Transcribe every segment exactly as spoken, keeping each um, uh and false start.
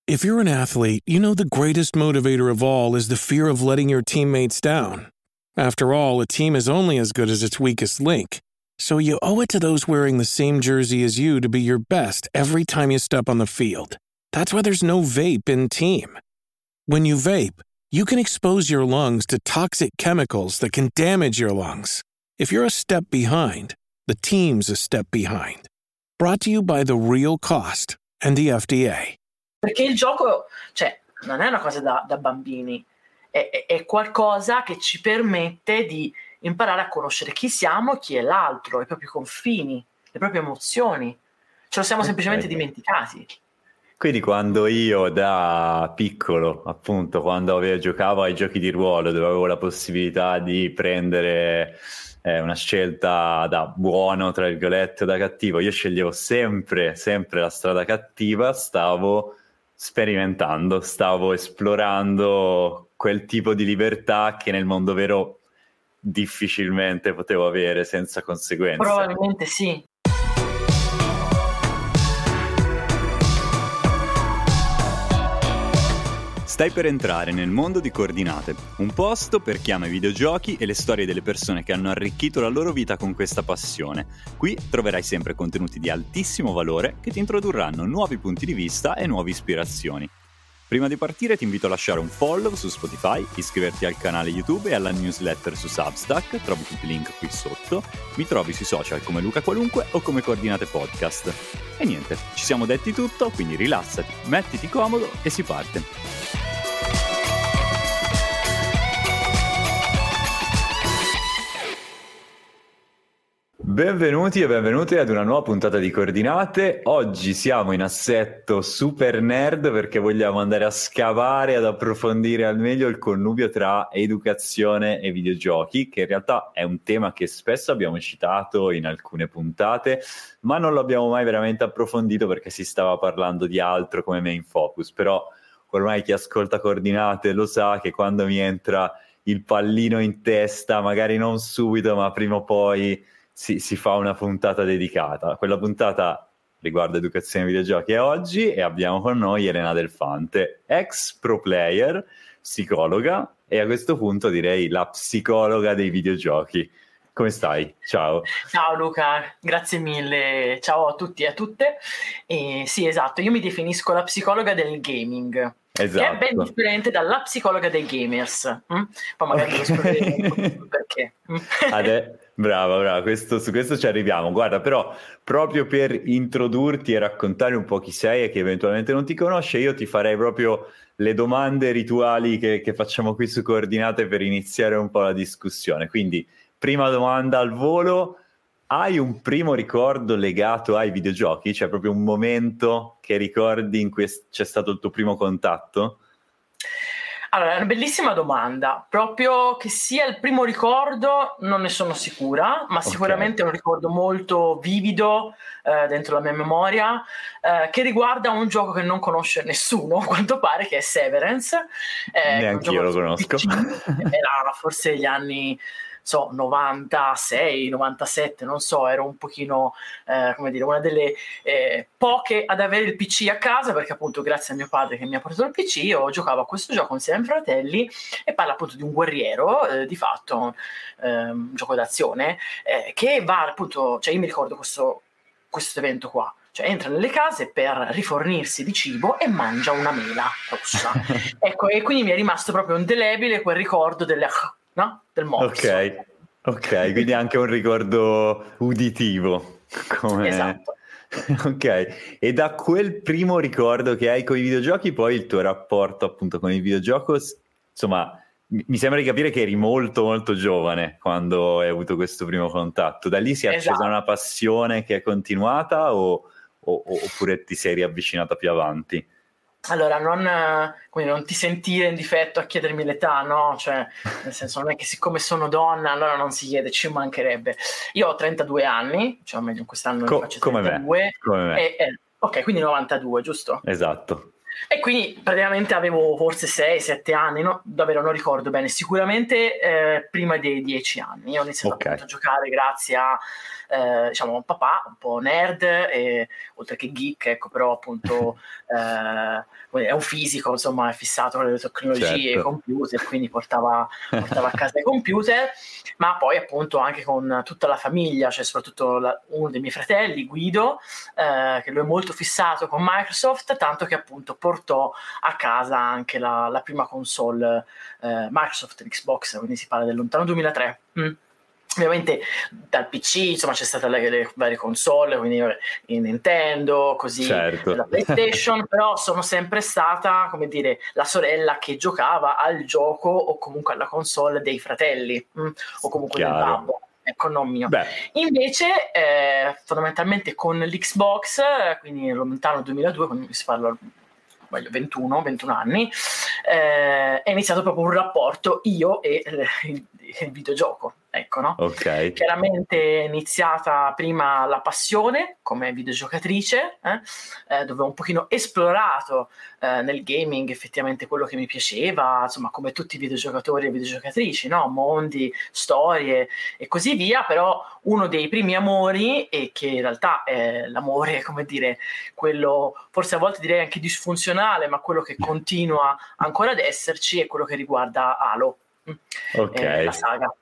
If you're an athlete, you know the greatest motivator of all is the fear of letting your teammates down. After all, a team is only as good as its weakest link. So you owe it to those wearing the same jersey as you to be your best every time you step on the field. That's why there's no vape in team. When you vape, you can expose your lungs to toxic chemicals that can damage your lungs. If you're a step behind, the team's a step behind. Brought to you by The Real Cost and the F D A. Perché il gioco, cioè, non è una cosa da, da bambini, è, è qualcosa che ci permette di imparare a conoscere chi siamo, chi è l'altro, i propri confini, le proprie emozioni. Ce lo siamo semplicemente okay. dimenticati. Quindi quando io da piccolo, appunto, quando avevo, giocavo ai giochi di ruolo, dove avevo la possibilità di prendere eh, una scelta da buono, tra virgolette, o da cattivo, io sceglievo sempre, sempre la strada cattiva, stavo sperimentando, stavo esplorando quel tipo di libertà che nel mondo vero difficilmente potevo avere senza conseguenze. Probabilmente sì. Stai per entrare nel mondo di Coordinate, un posto per chi ama i videogiochi e le storie delle persone che hanno arricchito la loro vita con questa passione. Qui troverai sempre contenuti di altissimo valore che ti introdurranno nuovi punti di vista e nuove ispirazioni. Prima di partire ti invito a lasciare un follow su Spotify, iscriverti al canale YouTube e alla newsletter su Substack, trovi tutti i link qui sotto, mi trovi sui social come Luca Qualunque o come Coordinate Podcast. E niente, ci siamo detti tutto, quindi rilassati, mettiti comodo e si parte. Benvenuti e benvenuti ad una nuova puntata di Coordinate. Oggi siamo in assetto super nerd perché vogliamo andare a scavare, ad approfondire al meglio il connubio tra educazione e videogiochi, che in realtà è un tema che spesso abbiamo citato in alcune puntate, ma non l'abbiamo mai veramente approfondito perché si stava parlando di altro come main focus. Però ormai chi ascolta Coordinate lo sa che quando mi entra il pallino in testa, magari non subito, ma prima o poi Si, si fa una puntata dedicata. Quella puntata riguarda educazione ai videogiochi e oggi e abbiamo con noi Elena Delfante, ex pro player, psicologa e a questo punto direi la psicologa dei videogiochi. Come stai? Ciao. Ciao Luca, grazie mille. Ciao a tutti e a tutte. E sì, esatto, io mi definisco la psicologa del gaming. Esatto. Che è ben differente dalla psicologa dei gamers. Mm? Poi magari okay. lo scopriremo perché. Adè, brava, brava, questo, su questo ci arriviamo. Guarda, però, proprio per introdurti e raccontare un po' chi sei e che eventualmente non ti conosce, io ti farei proprio le domande rituali che, che facciamo qui su Coordinate per iniziare un po' la discussione. Quindi, prima domanda al volo. Hai un primo ricordo legato ai videogiochi? Cioè proprio un momento che ricordi in cui c'è stato il tuo primo contatto? Allora, è una bellissima domanda. Proprio che sia il primo ricordo non ne sono sicura, ma okay. Sicuramente è un ricordo molto vivido eh, dentro la mia memoria eh, che riguarda un gioco che non conosce nessuno, a quanto pare, che è Severance. Eh, Neanche io lo conosco. P C. Era forse gli anni... so, novantasei, novantasette, non so, ero un pochino, eh, come dire, una delle eh, poche ad avere il P C a casa, perché appunto grazie a mio padre che mi ha portato il P C io giocavo a questo gioco insieme ai fratelli e parla appunto di un guerriero, eh, di fatto eh, un gioco d'azione, eh, che va appunto, cioè io mi ricordo questo, questo evento qua, cioè entra nelle case per rifornirsi di cibo e mangia una mela rossa. Ecco, e quindi mi è rimasto proprio indelebile quel ricordo delle... no? Del mozzo. Ok, ok, quindi anche un ricordo uditivo. Come... Esatto. Ok, e da quel primo ricordo che hai con i videogiochi, poi il tuo rapporto appunto con il videogioco, insomma, mi sembra di capire che eri molto molto giovane quando hai avuto questo primo contatto. Da lì si è accesa esatto. una passione che è continuata o, o, oppure ti sei riavvicinata più avanti? Allora, non, quindi non ti sentire in difetto a chiedermi l'età, no? Cioè, nel senso, non è che siccome sono donna, allora non si chiede, ci mancherebbe. Io ho trentadue anni, cioè meglio quest'anno Co- ne faccio come trentadue. Me. Come me. E, e, ok, quindi novantadue, giusto? Esatto. E quindi praticamente avevo forse sei sette anni, no? Davvero non ricordo bene, sicuramente eh, prima dei dieci anni. Io ho iniziato okay. a giocare grazie a eh, diciamo un papà un po' nerd, e, oltre che geek, ecco, però appunto eh, è un fisico, insomma, è fissato con le tecnologie, certo. i computer, quindi portava, portava a casa i computer, ma poi appunto anche con tutta la famiglia, cioè soprattutto la, uno dei miei fratelli, Guido, eh, che lui è molto fissato con Microsoft, tanto che appunto portò a casa anche la, la prima console eh, Microsoft, l'Xbox, quindi si parla del lontano duemilatré. Mm. Ovviamente dal P C, insomma, c'è stata le, le varie console, quindi il Nintendo, così certo. la PlayStation, però sono sempre stata, come dire, la sorella che giocava al gioco o comunque alla console dei fratelli, mh, o comunque Chiaro. del babbo. Ecco, non mio. Beh. Invece, eh, fondamentalmente con l'Xbox, quindi nel lontano duemiladue, quando si parla voglio, ventuno ventuno anni, eh, è iniziato proprio un rapporto io e eh, il, il videogioco. Ecco, no? Okay. Chiaramente è iniziata prima la passione come videogiocatrice, eh, eh, dove ho un pochino esplorato eh, nel gaming effettivamente quello che mi piaceva, insomma, come tutti i videogiocatori e videogiocatrici, no? Mondi, storie e così via, però uno dei primi amori, e che in realtà è l'amore, come dire, quello forse a volte direi anche disfunzionale, ma quello che continua ancora ad esserci, è quello che riguarda Halo. Okay. Eh, la saga.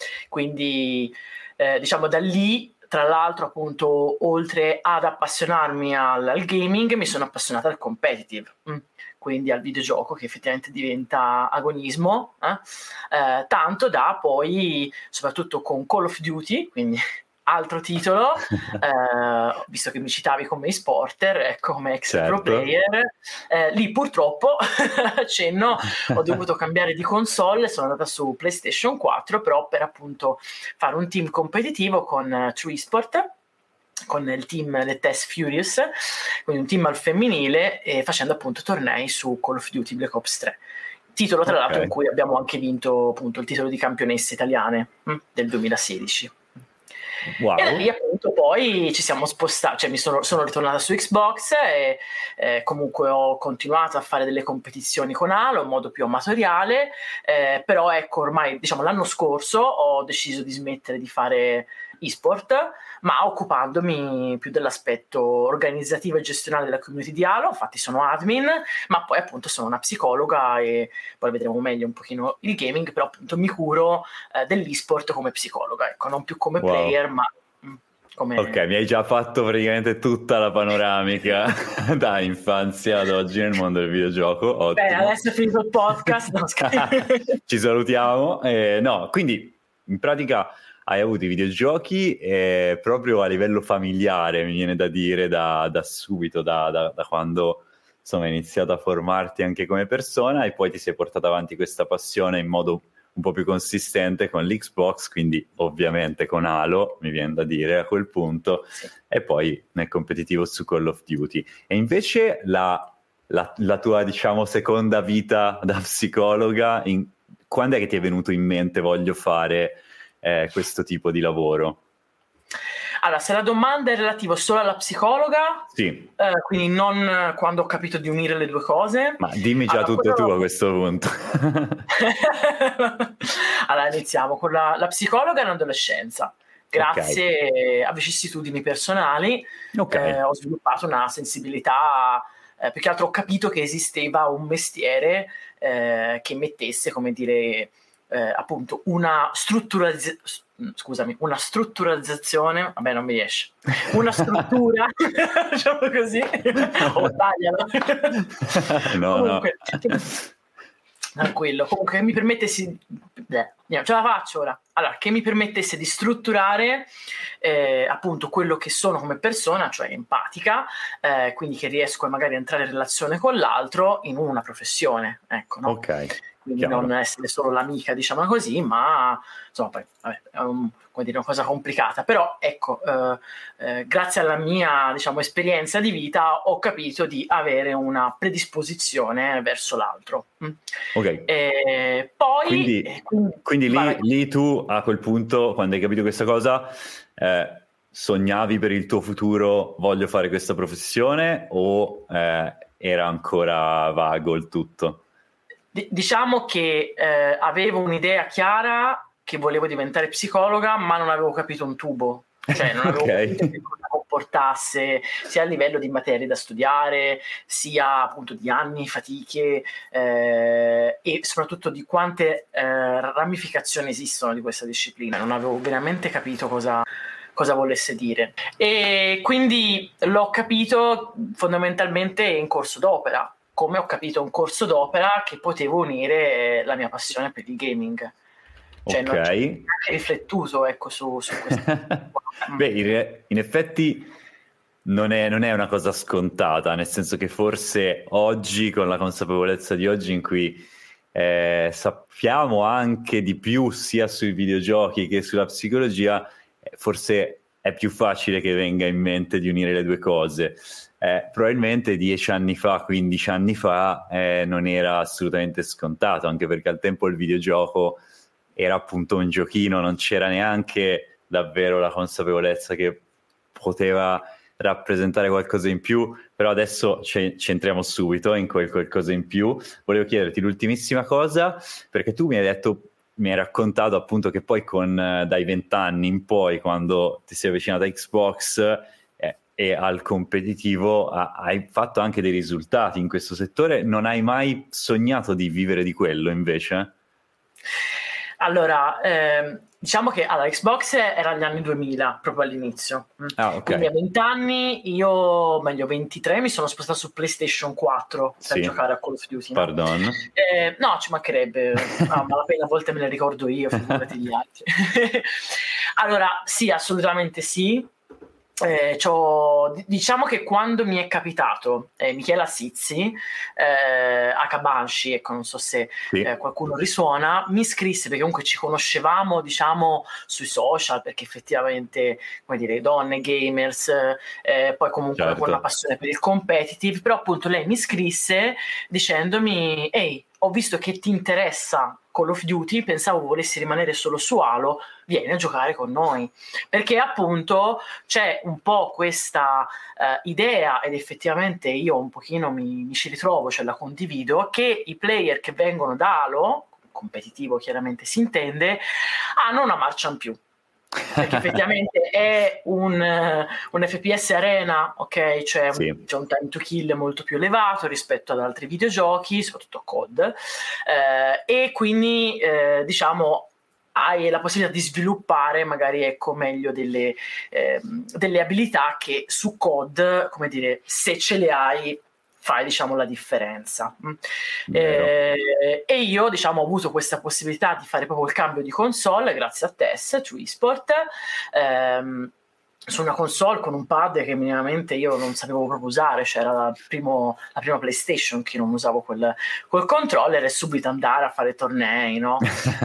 Quindi eh, diciamo da lì, tra l'altro, appunto, oltre ad appassionarmi al, al gaming, mi sono appassionata al competitive, quindi al videogioco, che effettivamente diventa agonismo, eh? Eh, tanto da poi, soprattutto con Call of Duty, quindi altro titolo, eh, visto che mi citavi come e-sporter, ecco, come ex certo. pro player, eh, lì purtroppo, accenno, ho dovuto cambiare di console, sono andata su PlayStation quattro, però per appunto fare un team competitivo con uh, True Esport, con il team The Test Furious, quindi un team al femminile, e facendo appunto tornei su Call of Duty Black Ops tre. Titolo tra okay. l'altro in cui abbiamo anche vinto appunto il titolo di campionesse italiane mh, del duemilasedici. Wow. E da lì appunto poi ci siamo spostati, cioè mi sono, sono ritornata su Xbox e eh, comunque ho continuato a fare delle competizioni con Halo in modo più amatoriale, eh, però ecco, ormai diciamo l'anno scorso ho deciso di smettere di fare e-sport, ma occupandomi più dell'aspetto organizzativo e gestionale della community di Halo. Infatti sono admin, ma poi appunto sono una psicologa, e poi vedremo meglio un pochino il gaming, però appunto mi curo eh, dell'e-sport come psicologa, ecco, non più come wow. player, ma mh, come... Ok, mi hai già fatto praticamente tutta la panoramica da infanzia ad oggi nel mondo del videogioco. Ottimo. Beh, adesso è finito il podcast, no, ci salutiamo. Eh, no, quindi in pratica hai avuto i videogiochi eh, proprio a livello familiare, mi viene da dire, da, da subito, da, da, da quando insomma hai iniziato a formarti anche come persona, e poi ti sei portata avanti questa passione in modo un po' più consistente con l'Xbox, quindi ovviamente con Halo, mi viene da dire a quel punto, sì. E poi nel competitivo su Call of Duty. E invece la, la, la tua, diciamo, seconda vita da psicologa, in, quando è che ti è venuto in mente voglio fare Eh, questo tipo di lavoro? Allora, se la domanda è relativa solo alla psicologa, sì. eh, quindi non quando ho capito di unire le due cose. Ma dimmi già allora, tutto quello... tu a questo punto. Allora, iniziamo con la, la psicologa in adolescenza. Grazie okay. a vicissitudini personali, okay. eh, ho sviluppato una sensibilità, eh, più che altro ho capito che esisteva un mestiere eh, che mettesse, come dire, Eh, appunto una strutturazz- scusami, una strutturalizzazione, vabbè non mi riesce, una struttura, diciamo così, o taglialo. No, comunque, no. Tranquillo, comunque che mi permettesse, beh, ce la faccio ora, allora, che mi permettesse di strutturare eh, appunto quello che sono come persona, cioè empatica, eh, quindi che riesco magari a entrare in relazione con l'altro in una professione, ecco, no? Ok. Quindi chiaro. Non essere solo l'amica, diciamo così, ma insomma poi vabbè, è un, come dire, una cosa complicata, però ecco, eh, eh, grazie alla mia, diciamo, esperienza di vita ho capito di avere una predisposizione verso l'altro. Ok. E poi quindi, eh, quindi, quindi lì, lì tu a quel punto, quando hai capito questa cosa, eh, sognavi per il tuo futuro voglio fare questa professione, o eh, era ancora vago il tutto? Diciamo che eh, avevo un'idea chiara che volevo diventare psicologa, ma non avevo capito un tubo. Cioè non avevo Ok. capito che cosa comportasse sia a livello di materie da studiare, sia appunto di anni, fatiche, eh, e soprattutto di quante eh, ramificazioni esistono di questa disciplina. Non avevo veramente capito cosa, cosa volesse dire. E quindi l'ho capito fondamentalmente in corso d'opera, come ho capito in corso d'opera che potevo unire la mia passione per il gaming. Cioè, Ok. non ci ho neanche riflettuto, ecco, su, su questo. Beh, in, re- in effetti non è, non è una cosa scontata, nel senso che forse oggi, con la consapevolezza di oggi in cui eh, sappiamo anche di più sia sui videogiochi che sulla psicologia, eh, forse è più facile che venga in mente di unire le due cose. Eh, probabilmente dieci anni fa, quindici anni fa, eh, non era assolutamente scontato, anche perché al tempo il videogioco era appunto un giochino, non c'era neanche davvero la consapevolezza che poteva rappresentare qualcosa in più, però adesso ci entriamo subito in quel qualcosa in più. Volevo chiederti l'ultimissima cosa, perché tu mi hai detto, mi hai raccontato appunto che poi con dai vent'anni in poi, quando ti sei avvicinato a Xbox eh, e al competitivo, ha, hai fatto anche dei risultati in questo settore. Non hai mai sognato di vivere di quello invece? Allora, ehm, diciamo che allora, Xbox era gli anni duemila, proprio all'inizio. Ah, ok. Quindi a venti anni, io, meglio ventitré, mi sono spostato su PlayStation quattro per Sì. giocare a Call of Duty. No? Pardon. Eh, no, ci mancherebbe, ah, malapena a volte me le ricordo io, figurati gli altri. Allora, sì, assolutamente sì. Eh, c'ho, diciamo che quando mi è capitato eh, Michela Sizzi eh, a Cabanci, ecco, non so se Sì. eh, qualcuno risuona, mi scrisse perché comunque ci conoscevamo, diciamo, sui social, perché effettivamente, come dire, donne, gamers, eh, poi comunque Certo. con la passione per il competitive, però appunto lei mi scrisse dicendomi: ehi, ho visto che ti interessa Call of Duty, pensavo volessi rimanere solo su Halo, vieni a giocare con noi, perché appunto c'è un po' questa uh, idea, ed effettivamente io un pochino mi, mi ci ritrovo, cioè la condivido, che i player che vengono da Halo, competitivo chiaramente si intende, hanno una marcia in più, perché effettivamente è un, uh, un F P S arena, ok, cioè Sì. un, c'è un time to kill molto più elevato rispetto ad altri videogiochi, soprattutto a C O D, eh, e quindi eh, diciamo hai la possibilità di sviluppare magari, ecco, meglio delle, eh, delle abilità che su C O D, come dire, se ce le hai fai, diciamo, la differenza. Eh, e io, diciamo, ho avuto questa possibilità di fare proprio il cambio di console grazie a Tess, su eSport, ehm, su una console con un pad che minimamente io non sapevo proprio usare, cioè era la, primo, la prima PlayStation che non usavo quel, quel controller, e subito andare a fare tornei, no?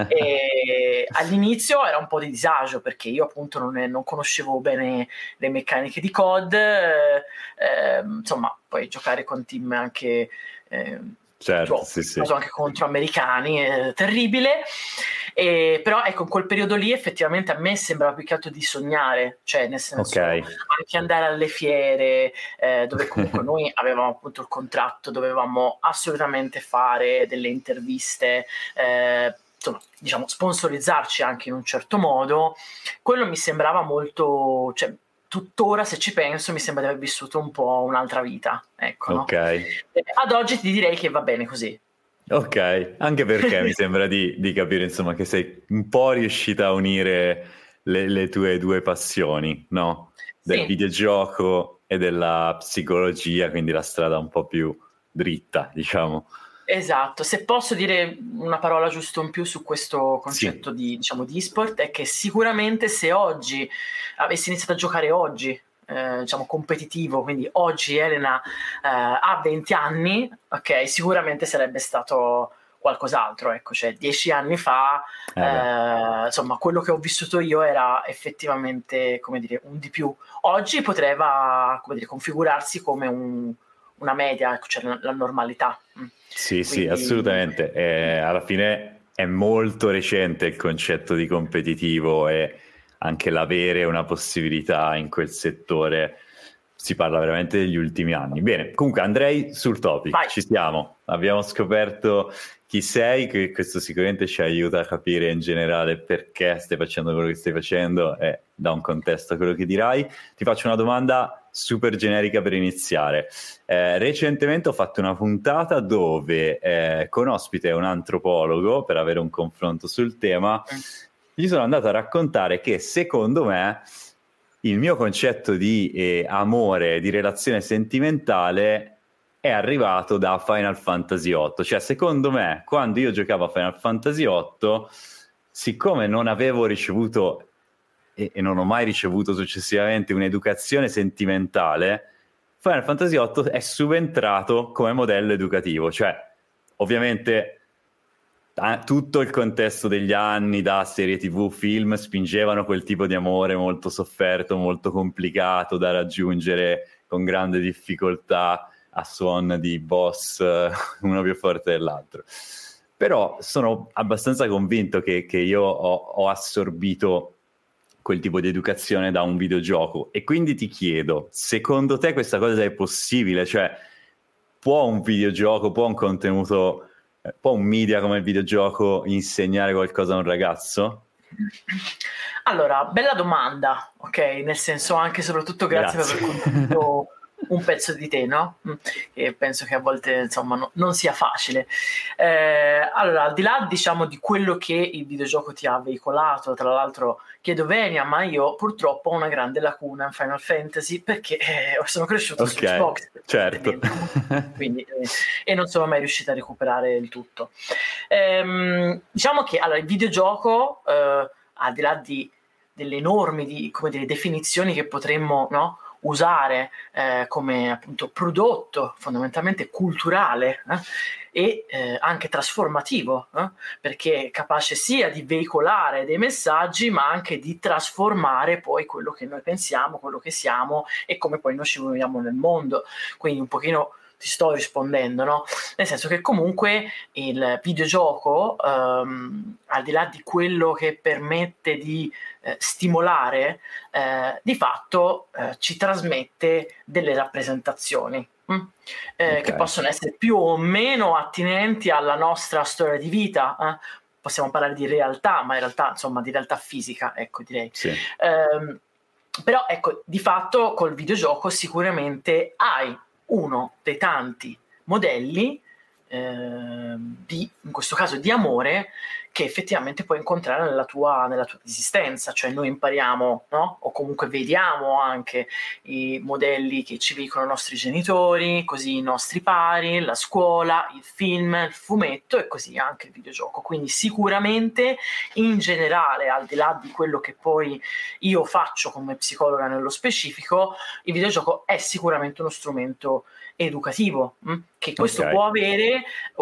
E all'inizio era un po' di disagio perché io appunto non, non conoscevo bene le meccaniche di C O D, eh, eh, insomma, poi giocare con team anche eh, certo, troppo, sì, sì. anche contro americani, è terribile. E, però ecco, in quel periodo lì effettivamente a me sembrava più che altro di sognare, cioè nel senso Okay. anche andare alle fiere, eh, dove comunque noi avevamo appunto il contratto, dovevamo assolutamente fare delle interviste, eh, insomma, diciamo, sponsorizzarci anche in un certo modo. Quello mi sembrava molto, cioè, tuttora se ci penso mi sembra di aver vissuto un po' un'altra vita, ecco, no? Ok. Ad oggi ti direi che va bene così. Ok, anche perché mi sembra di, di capire, insomma, che sei un po' riuscita a unire le, le tue due passioni, no? Del Sì. videogioco e della psicologia, quindi la strada un po' più dritta, diciamo. Esatto, se posso dire una parola giusto in più su questo concetto Sì. di, diciamo, di e-sport, è che sicuramente se oggi avessi iniziato a giocare oggi, eh, diciamo competitivo, quindi oggi Elena eh, ha venti anni, ok, sicuramente sarebbe stato qualcos'altro, ecco, cioè dieci anni fa, Eh eh, insomma, quello che ho vissuto io era effettivamente, come dire, un di più. Oggi potrebbe, come dire, configurarsi come un, una media, cioè la, la normalità. Sì, Quindi... sì, assolutamente. Eh, alla fine è molto recente il concetto di competitivo e anche l'avere una possibilità in quel settore si parla veramente degli ultimi anni. Bene, comunque andrei sul topic. Vai. Ci siamo, abbiamo scoperto chi sei, che questo sicuramente ci aiuta a capire in generale perché stai facendo quello che stai facendo e dà un contesto a quello che dirai. Ti faccio una domanda super generica per iniziare. Eh, recentemente ho fatto una puntata dove eh, con ospite un antropologo, per avere un confronto sul tema, gli sono andato a raccontare che secondo me il mio concetto di eh, amore, di relazione sentimentale è arrivato da Final Fantasy otto. Cioè, secondo me, quando io giocavo a Final Fantasy otto, siccome non avevo ricevuto e, e non ho mai ricevuto successivamente un'educazione sentimentale, Final Fantasy otto è subentrato come modello educativo. Cioè, ovviamente tutto il contesto degli anni, da serie tv, film, spingevano quel tipo di amore molto sofferto, molto complicato da raggiungere con grande difficoltà a suon di boss uno più forte dell'altro. Però sono abbastanza convinto che, che io ho, ho assorbito quel tipo di educazione da un videogioco, e quindi ti chiedo, secondo te questa cosa è possibile? Cioè, può un videogioco, può un contenuto, può un media come il videogioco insegnare qualcosa a un ragazzo? Allora, bella domanda, ok? Nel senso, anche e soprattutto grazie, grazie. per aver condiviso un pezzo di te, no? E penso che a volte, insomma, no, non sia facile. Eh, allora, al di là, diciamo, di quello che il videogioco ti ha veicolato, tra l'altro chiedo venia, ma io purtroppo ho una grande lacuna in Final Fantasy, perché eh, sono cresciuto okay, su Xbox, certo. Quindi, eh, e non sono mai riuscito a recuperare il tutto. Ehm, diciamo che allora, il videogioco, eh, al di là di, delle enormi di, come dire, definizioni che potremmo, no, usare eh, come appunto prodotto fondamentalmente culturale eh, e eh, anche trasformativo, eh, perché è capace sia di veicolare dei messaggi, ma anche di trasformare poi quello che noi pensiamo, quello che siamo e come poi noi ci muoviamo nel mondo. Quindi un pochino ti sto rispondendo, no? Nel senso che comunque il videogioco, ehm, al di là di quello che permette di eh, stimolare, eh, di fatto eh, ci trasmette delle rappresentazioni mm? eh, okay. che possono essere più o meno attinenti alla nostra storia di vita. Eh? Possiamo parlare di realtà, ma in realtà, insomma, di realtà fisica, ecco, direi. Sì. Eh, però, ecco, di fatto col videogioco sicuramente hai uno dei tanti modelli eh, di, in questo caso di amore, che effettivamente puoi incontrare nella tua, nella tua esistenza. Cioè noi impariamo, no? O comunque vediamo anche i modelli che ci veicolano i nostri genitori, così i nostri pari, la scuola, il film, il fumetto e così anche il videogioco. Quindi sicuramente in generale, al di là di quello che poi io faccio come psicologa nello specifico, il videogioco è sicuramente uno strumento educativo, mh? che questo okay. può avere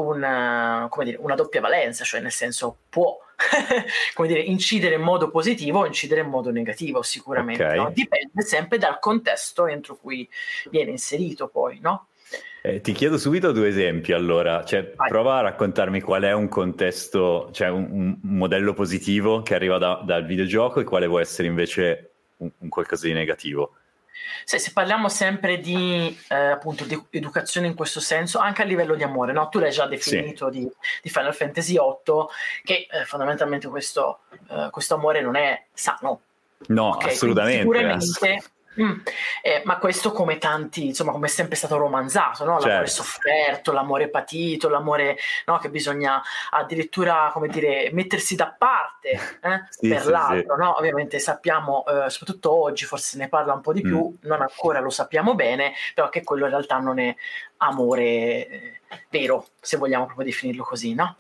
una, come dire, una doppia valenza, cioè nel senso può come dire, incidere in modo positivo o incidere in modo negativo sicuramente, okay. no? Dipende sempre dal contesto entro cui viene inserito poi, no? Eh, ti chiedo subito due esempi allora, cioè Vai. prova a raccontarmi qual è un contesto, cioè un, un modello positivo che arriva da, dal videogioco e quale può essere invece un, un qualcosa di negativo. Se, se parliamo sempre di eh, appunto di educazione in questo senso, anche a livello di amore, no? Tu l'hai già definito sì. di, di Final Fantasy otto, che eh, fondamentalmente questo, eh, questo amore non è sano. No, okay? assolutamente. Sicuramente, mm, eh, ma questo come tanti, insomma, come è sempre stato romanzato, no? L'amore certo. sofferto, l'amore patito, l'amore, no? Che bisogna addirittura, come dire, mettersi da parte eh? sì, per sì, l'altro, sì. no? Ovviamente sappiamo, eh, soprattutto oggi, forse se ne parla un po' di più, mm. non ancora lo sappiamo bene, però che quello in realtà non è amore eh, vero, se vogliamo proprio definirlo così, no?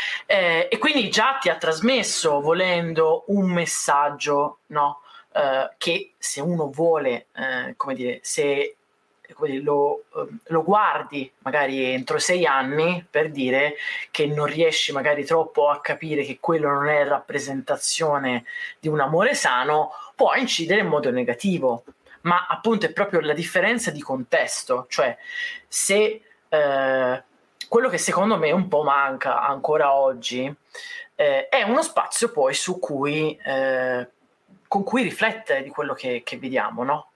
Eh, e quindi già ti ha trasmesso, volendo, un messaggio, no? Uh, che se uno vuole, uh, come dire, se come dire, lo, uh, lo guardi magari entro sei anni, per dire che non riesci magari troppo a capire che quello non è rappresentazione di un amore sano, può incidere in modo negativo. Ma appunto è proprio la differenza di contesto, cioè se uh, quello che secondo me un po' manca ancora oggi eh, è uno spazio poi su cui eh, con cui riflettere di quello che, che vediamo, no?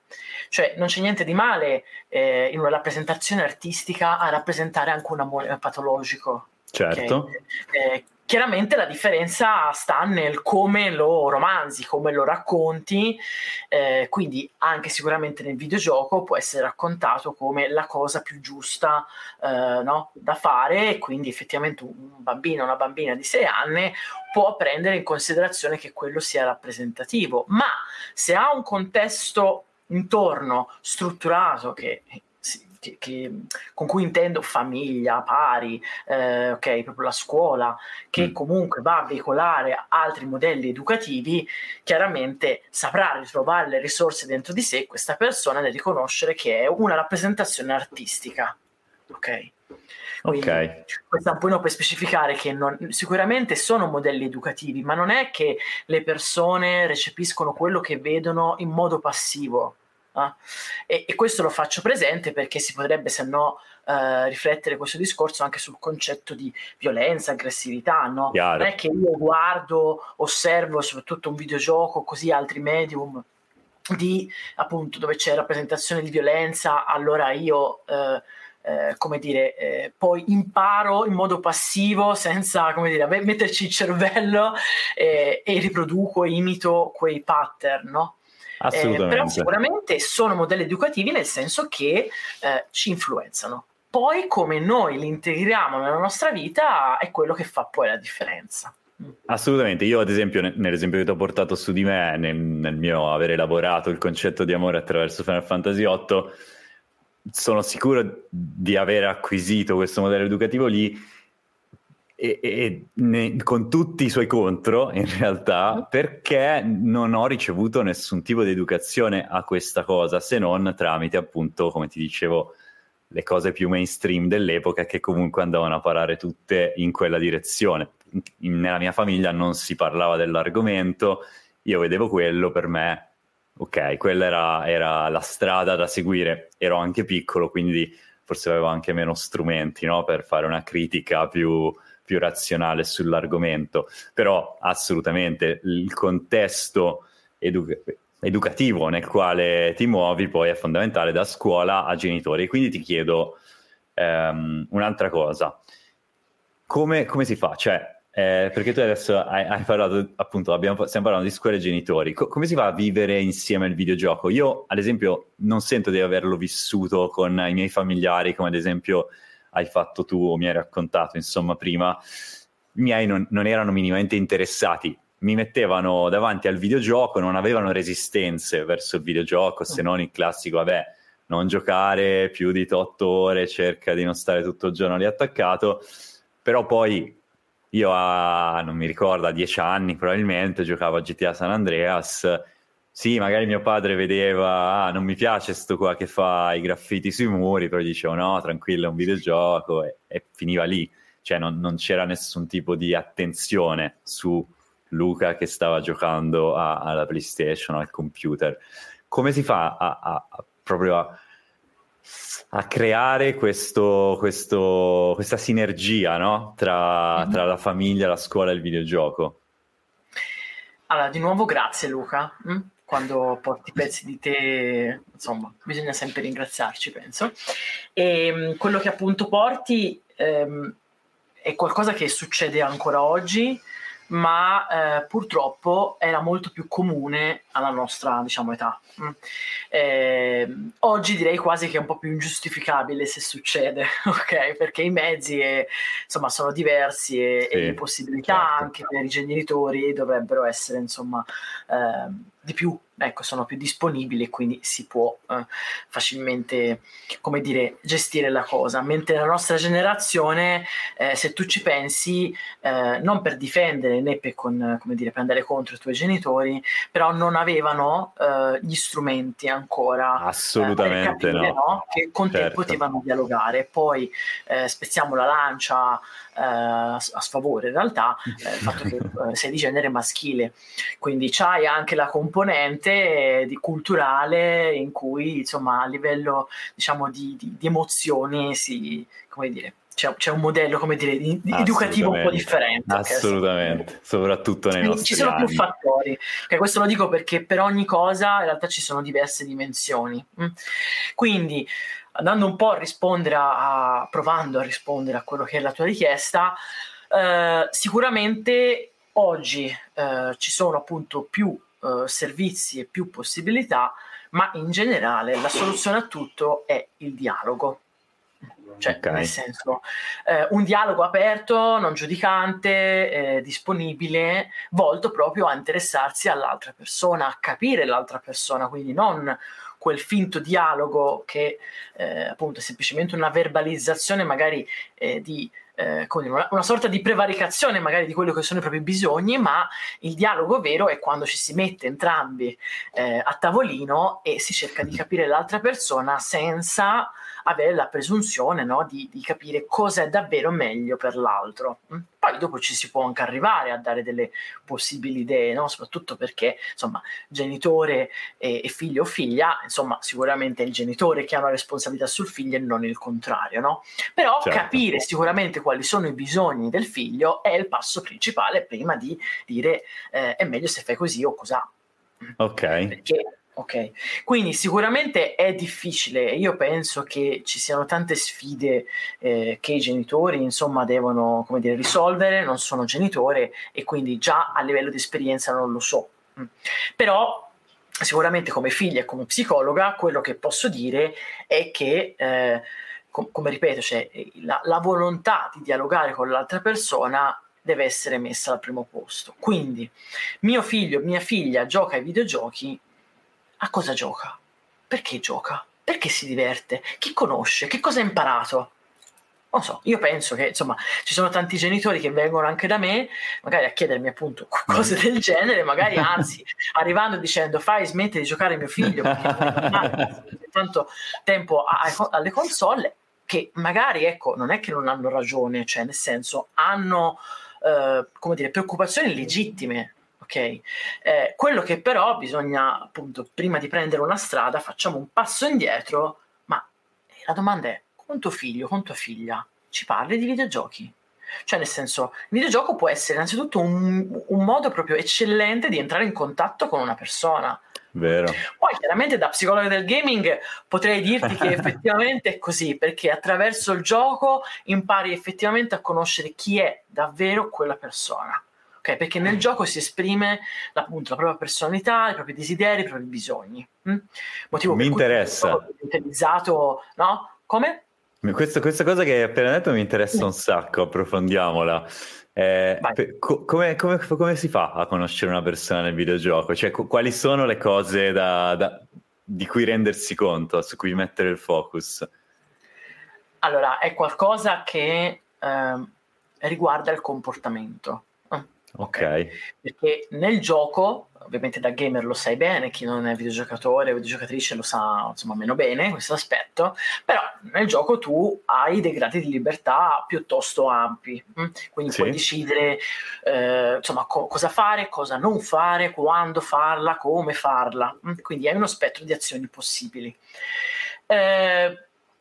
Cioè non c'è niente di male eh, in una rappresentazione artistica a rappresentare anche un amore patologico. Certo. Okay? Eh, chiaramente la differenza sta nel come lo romanzi, come lo racconti, eh, quindi anche sicuramente nel videogioco può essere raccontato come la cosa più giusta eh, no? da fare, e quindi effettivamente un bambino o una bambina di sei anni può prendere in considerazione che quello sia rappresentativo, ma se ha un contesto intorno strutturato che Che, che, con cui intendo famiglia, pari, eh, ok, proprio la scuola, che mm. comunque va a veicolare altri modelli educativi, chiaramente saprà ritrovare le risorse dentro di sé questa persona nel riconoscere che è una rappresentazione artistica, ok? Quindi, okay. Questo è un po' per specificare che non, sicuramente sono modelli educativi, ma non è che le persone recepiscono quello che vedono in modo passivo. Ah. E, e questo lo faccio presente perché si potrebbe, se no, eh, riflettere questo discorso anche sul concetto di violenza, aggressività, no? Chiaro. Non è che io guardo, osservo soprattutto un videogioco, così altri medium di appunto dove c'è rappresentazione di violenza, allora io eh, eh, come dire eh, poi imparo in modo passivo senza, come dire, metterci il cervello eh, e riproduco e imito quei pattern, no? Assolutamente. Eh, però sicuramente sono modelli educativi nel senso che eh, ci influenzano. Poi come noi li integriamo nella nostra vita è quello che fa poi la differenza. Assolutamente. Io ad esempio nell'esempio che ti ho portato su di me, nel, nel mio aver elaborato il concetto di amore attraverso Final Fantasy otto, sono sicuro di aver acquisito questo modello educativo lì E, e ne, con tutti i suoi contro in realtà, perché non ho ricevuto nessun tipo di educazione a questa cosa, se non tramite appunto, come ti dicevo, le cose più mainstream dell'epoca che comunque andavano a parare tutte in quella direzione. In, nella mia famiglia non si parlava dell'argomento, io vedevo quello, per me ok, quella era, era la strada da seguire. Ero anche piccolo, quindi forse avevo anche meno strumenti, no, per fare una critica più più razionale sull'argomento, però assolutamente il contesto edu- educativo nel quale ti muovi poi è fondamentale, da scuola a genitori. Quindi ti chiedo um, un'altra cosa, come, come si fa? Cioè, eh, perché tu adesso hai, hai parlato, appunto, abbiamo, stiamo parlando di scuole e genitori, Co- come si fa a vivere insieme il videogioco? Io ad esempio non sento di averlo vissuto con i miei familiari, come ad esempio hai fatto tu o mi hai raccontato, insomma, prima. I miei non, non erano minimamente interessati, mi mettevano davanti al videogioco, non avevano resistenze verso il videogioco, se non il classico, vabbè, non giocare più di otto ore, cerca di non stare tutto il giorno lì attaccato. Però poi io a, non mi ricordo, a dieci anni probabilmente, giocavo a G T A San Andreas. Sì, magari mio padre vedeva, ah, non mi piace sto qua che fa i graffiti sui muri, però dicevo no, tranquillo, è un videogioco, e, e finiva lì. Cioè non, non c'era nessun tipo di attenzione su Luca che stava giocando a, alla PlayStation, al computer. Come si fa a, a, a proprio a, a creare questo, questo, questa sinergia, no? tra, mm-hmm. tra la famiglia, la scuola e il videogioco? Allora, di nuovo grazie Luca. Mm? Quando porti pezzi di te, insomma, bisogna sempre ringraziarci, penso. E quello che appunto porti ehm, è qualcosa che succede ancora oggi, ma eh, purtroppo era molto più comune alla nostra, diciamo, età. Mm. Eh, oggi direi quasi che è un po' più ingiustificabile se succede, ok? Perché i mezzi e, insomma, sono diversi e, sì, e le possibilità, certo, anche per i genitori dovrebbero essere, insomma, eh, di più, ecco, sono più disponibili e quindi si può eh, facilmente, come dire, gestire la cosa. Mentre la nostra generazione, eh, se tu ci pensi, eh, non per difendere né per, con, come dire, per andare contro i tuoi genitori, però non avevano eh, gli strumenti ancora assolutamente eh, capire, no. no? Che con certo. te potevano dialogare. Poi eh, spezziamo la lancia eh, a sfavore in realtà eh, il fatto che eh, sei di genere maschile, quindi c'hai anche la componente di culturale in cui, insomma, a livello, diciamo, di, di, di emozioni si, come dire, c'è, c'è un modello, come dire, di, di educativo un po' differente. Assolutamente, okay? Soprattutto nei nostri Ci sono anni. più fattori. Okay, questo lo dico perché per ogni cosa in realtà ci sono diverse dimensioni. Quindi, andando un po' a rispondere a, a provando a rispondere a quello che è la tua richiesta, eh, sicuramente oggi eh, ci sono appunto più eh, servizi e più possibilità, ma in generale la soluzione a tutto è il dialogo. Cioè, okay. Nel senso, eh, un dialogo aperto, non giudicante, eh, disponibile, volto proprio a interessarsi all'altra persona, a capire l'altra persona, quindi non quel finto dialogo che eh, appunto è semplicemente una verbalizzazione magari eh, di eh, come dire, una, una sorta di prevaricazione magari di quello che sono i propri bisogni, ma il dialogo vero è quando ci si mette entrambi eh, a tavolino e si cerca di capire l'altra persona senza avere la presunzione, no, di, di capire cosa è davvero meglio per l'altro. Poi dopo ci si può anche arrivare a dare delle possibili idee, no? Soprattutto perché insomma genitore e, e figlio o figlia, insomma sicuramente è il genitore che ha una responsabilità sul figlio e non il contrario, no? Però certo. Capire sicuramente quali sono i bisogni del figlio è il passo principale prima di dire eh, è meglio se fai così o cos'ha. Ok. Perché Ok, quindi sicuramente è difficile. Io penso che ci siano tante sfide eh, che i genitori insomma devono, come dire, risolvere. Non sono genitore e quindi già a livello di esperienza non lo so. Però sicuramente come figlia e come psicologa quello che posso dire è che eh, com- come ripeto, cioè, la, la volontà di dialogare con l'altra persona deve essere messa al primo posto. Quindi mio figlio, mia figlia gioca ai videogiochi. A cosa gioca? Perché gioca? Perché si diverte? Chi conosce? Che cosa ha imparato? Non so, io penso che insomma ci sono tanti genitori che vengono anche da me magari a chiedermi appunto cose del genere, magari anzi arrivando dicendo fai smettere di giocare mio figlio perché non tanto tempo a, alle console, che magari ecco non è che non hanno ragione, cioè nel senso hanno eh, come dire preoccupazioni legittime. Ok, eh, quello che però bisogna appunto prima di prendere una strada facciamo un passo indietro, ma la domanda è con tuo figlio, con tua figlia ci parli di videogiochi? Cioè nel senso il videogioco può essere innanzitutto un, un modo proprio eccellente di entrare in contatto con una persona. Vero. Poi chiaramente da psicologa del gaming potrei dirti che effettivamente è così, perché attraverso il gioco impari effettivamente a conoscere chi è davvero quella persona. Okay, perché nel gioco si esprime appunto la propria personalità, i propri desideri, i propri bisogni. Hm? Motivo mi per interessa. Cui è utilizzato, no? Come? Questa, questa cosa che hai appena detto mi interessa un sacco, approfondiamola. Eh, per, co- come, come, come si fa a conoscere una persona nel videogioco? Cioè, co- quali sono le cose da, da, di cui rendersi conto, su cui mettere il focus? Allora, è qualcosa che eh, riguarda il comportamento. Ok, perché nel gioco, ovviamente da gamer lo sai bene, chi non è videogiocatore o videogiocatrice lo sa insomma meno bene questo aspetto, però nel gioco tu hai dei gradi di libertà piuttosto ampi, quindi sì. Puoi decidere eh, insomma co- cosa fare, cosa non fare, quando farla, come farla, quindi hai uno spettro di azioni possibili. Eh,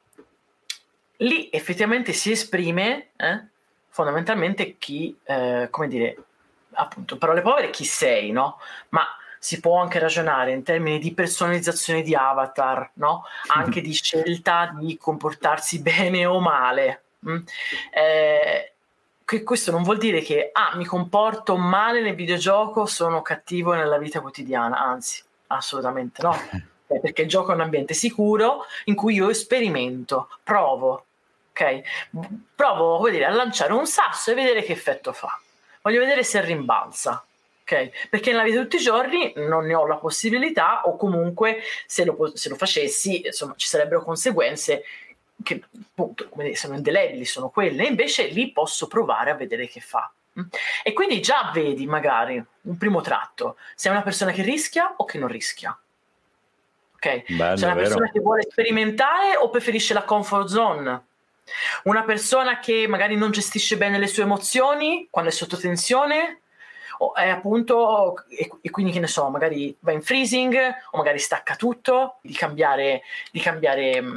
lì effettivamente si esprime eh, fondamentalmente chi, eh, come dire, appunto, parole povere, chi sei, no? Ma si può anche ragionare in termini di personalizzazione di avatar, no? Anche di scelta di comportarsi bene o male. Mm? Eh, che questo non vuol dire che ah, mi comporto male nel videogioco, sono cattivo nella vita quotidiana, anzi, assolutamente no. Eh, perché il gioco è un ambiente sicuro in cui io esperimento, provo, ok? Provo, vuol dire, a lanciare un sasso e vedere che effetto fa. Voglio vedere se rimbalza, ok? Perché nella vita di tutti i giorni non ne ho la possibilità, o comunque se lo, se lo facessi, insomma, ci sarebbero conseguenze che appunto come dire, sono indelebili, sono quelle, invece lì posso provare a vedere che fa. E quindi già vedi magari un primo tratto, se è una persona che rischia o che non rischia. Ok? Bello, se è una persona vero. che vuole sperimentare o preferisce la comfort zone. Una persona che magari non gestisce bene le sue emozioni quando è sotto tensione, o è appunto, e, e quindi che ne so, magari va in freezing o magari stacca tutto, di cambiare, di cambiare mh,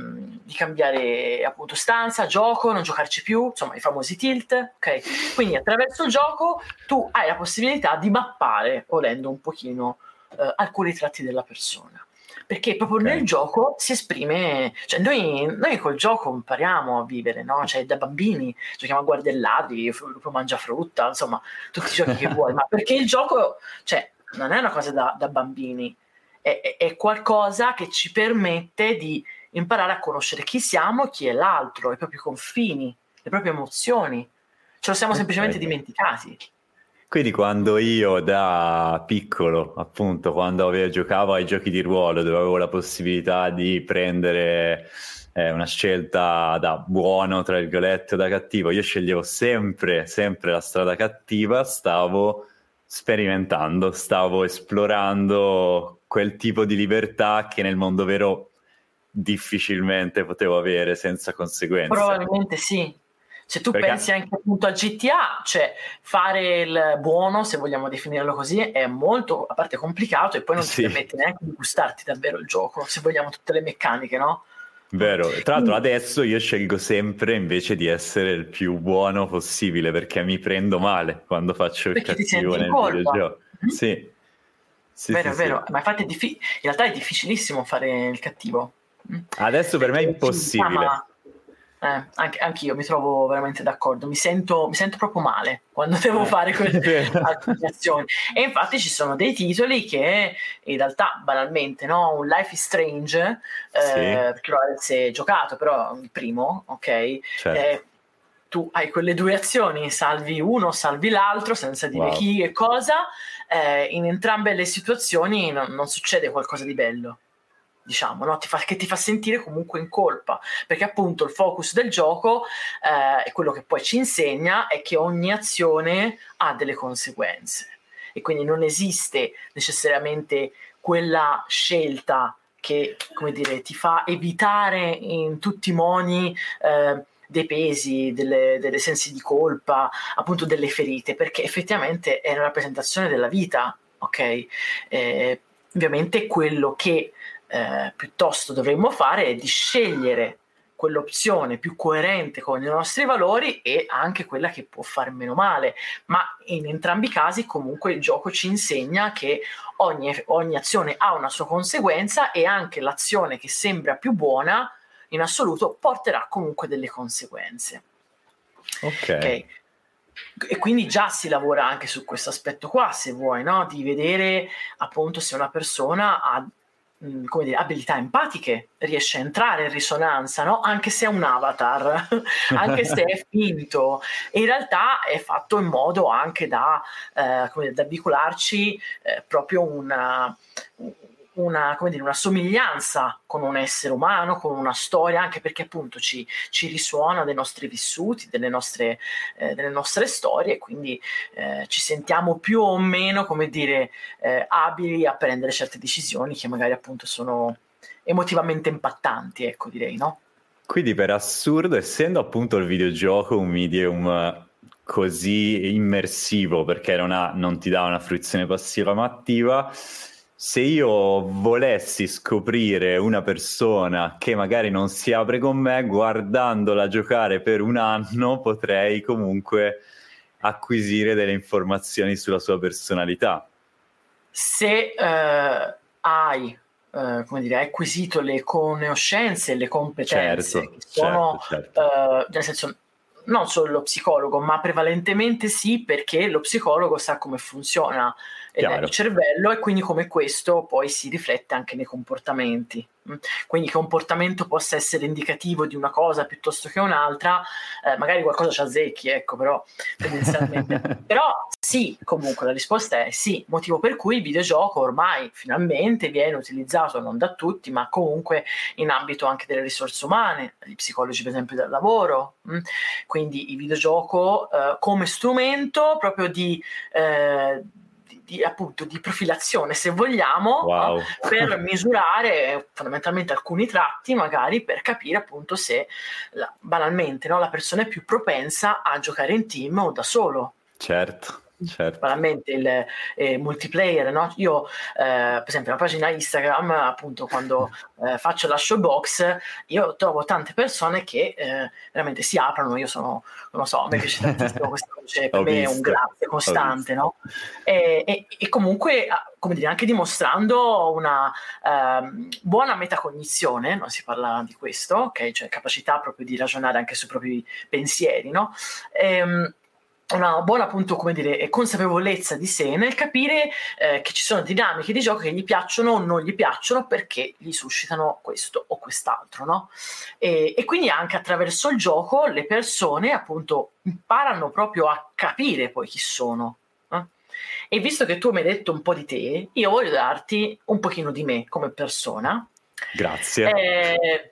di cambiare appunto stanza, gioco, non giocarci più, insomma i famosi tilt, ok? Quindi attraverso il gioco tu hai la possibilità di mappare, volendo un pochino, eh, alcuni tratti della persona. Perché proprio okay. nel gioco si esprime, cioè noi, noi col gioco impariamo a vivere, no? Cioè da bambini giochiamo a guardare ladri, il lupo mangia frutta, insomma tutti i giochi che vuoi, ma perché il gioco, cioè, non è una cosa da, da bambini, è, è, è qualcosa che ci permette di imparare a conoscere chi siamo e chi è l'altro, i propri confini, le proprie emozioni. Ce lo siamo okay. semplicemente dimenticati. Quindi quando io da piccolo, appunto, quando avevo, giocavo ai giochi di ruolo, dove avevo la possibilità di prendere eh, una scelta da buono, tra virgolette, o da cattivo, io sceglievo sempre, sempre la strada cattiva, stavo sperimentando, stavo esplorando quel tipo di libertà che nel mondo vero difficilmente potevo avere senza conseguenze. Probabilmente sì. Se tu Perché... pensi anche appunto a G T A, cioè fare il buono, se vogliamo definirlo così, è molto, a parte complicato, e poi non sì. ti permette neanche di gustarti davvero il gioco, se vogliamo tutte le meccaniche, no? Vero, tra l'altro adesso io scelgo sempre invece di essere il più buono possibile, perché mi prendo male quando faccio il perché cattivo nel colpa. videogioco. Mm-hmm. Sì. Sì, vero, sì, vero, sì. Ma infatti è diffi- in realtà è difficilissimo fare il cattivo. Adesso per me è impossibile. Ma... Eh, anche anch'io mi trovo veramente d'accordo, mi sento, mi sento proprio male quando devo fare queste alcune azioni, e infatti ci sono dei titoli che in realtà banalmente, no? Un Life is Strange, eh, Sì. perché lo avessi giocato, però il primo, ok, certo. eh, tu hai quelle due azioni, salvi uno, salvi l'altro, senza dire wow. chi e cosa, eh, in entrambe le situazioni non, non succede qualcosa di bello, diciamo, no? Ti fa, che ti fa sentire comunque in colpa, perché appunto il focus del gioco eh, e quello che poi ci insegna è che ogni azione ha delle conseguenze, e quindi non esiste necessariamente quella scelta che, come dire, ti fa evitare in tutti i modi eh, dei pesi, delle, delle sensi di colpa, appunto delle ferite, perché effettivamente è una rappresentazione della vita, ok? Eh, ovviamente quello che Eh, piuttosto dovremmo fare è di scegliere quell'opzione più coerente con i nostri valori e anche quella che può far meno male, ma in entrambi i casi comunque il gioco ci insegna che ogni, ogni azione ha una sua conseguenza, e anche l'azione che sembra più buona in assoluto porterà comunque delle conseguenze. Ok, okay. E quindi già si lavora anche su questo aspetto qua, se vuoi, no? Di vedere appunto se una persona ha, come dire, abilità empatiche, riesce a entrare in risonanza, no? Anche se è un avatar, anche se è finto, e in realtà è fatto in modo anche da, eh, come dire, da vincolarci eh, proprio una, una, come dire, una somiglianza con un essere umano, con una storia, anche perché appunto ci, ci risuona dei nostri vissuti, delle nostre, eh, delle nostre storie, quindi eh, ci sentiamo più o meno, come dire, eh, abili a prendere certe decisioni che magari appunto sono emotivamente impattanti, ecco, direi, no? Quindi per assurdo, essendo appunto il videogioco un medium così immersivo, perché non, ha, non ti dà una fruizione passiva ma attiva, se io volessi scoprire una persona che magari non si apre con me, guardandola giocare per un anno potrei comunque acquisire delle informazioni sulla sua personalità. Se eh, hai eh, come dire, hai acquisito le conoscenze e le competenze, certo, che sono certo, certo. Eh, nel senso, non solo lo psicologo, ma prevalentemente sì, perché lo psicologo sa come funziona il, il cervello, e quindi come questo poi si riflette anche nei comportamenti. Quindi comportamento possa essere indicativo di una cosa piuttosto che un'altra, eh, magari qualcosa ci azzecchi, ecco, però tendenzialmente però sì, comunque la risposta è sì, motivo per cui il videogioco ormai finalmente viene utilizzato non da tutti, ma comunque in ambito anche delle risorse umane, gli psicologi per esempio del lavoro, mh? Quindi il videogioco eh, come strumento proprio di eh, Di, appunto di profilazione, se vogliamo, wow. no? Per misurare fondamentalmente alcuni tratti, magari per capire appunto se la, banalmente, no, la persona è più propensa a giocare in team o da solo. Certo, certo. Veramente il eh, multiplayer, no? Io eh, per esempio la pagina Instagram, appunto, quando eh, faccio la showbox, io trovo tante persone che eh, veramente si aprono. Io sono, non lo so, a me piace tantissimo questa voce, per Ho me visto, è un grazie costante, no? E, e, e comunque, come dire, anche dimostrando una ehm, buona metacognizione, non si parla di questo, ok? Cioè capacità proprio di ragionare anche sui propri pensieri, no? Ehm, una buona, appunto, come dire, consapevolezza di sé nel capire eh, che ci sono dinamiche di gioco che gli piacciono o non gli piacciono perché gli suscitano questo o quest'altro, no? E, e quindi anche attraverso il gioco le persone, appunto, imparano proprio a capire poi chi sono. Eh? E visto che tu mi hai detto un po' di te, io voglio darti un pochino di me come persona. Grazie. Eh,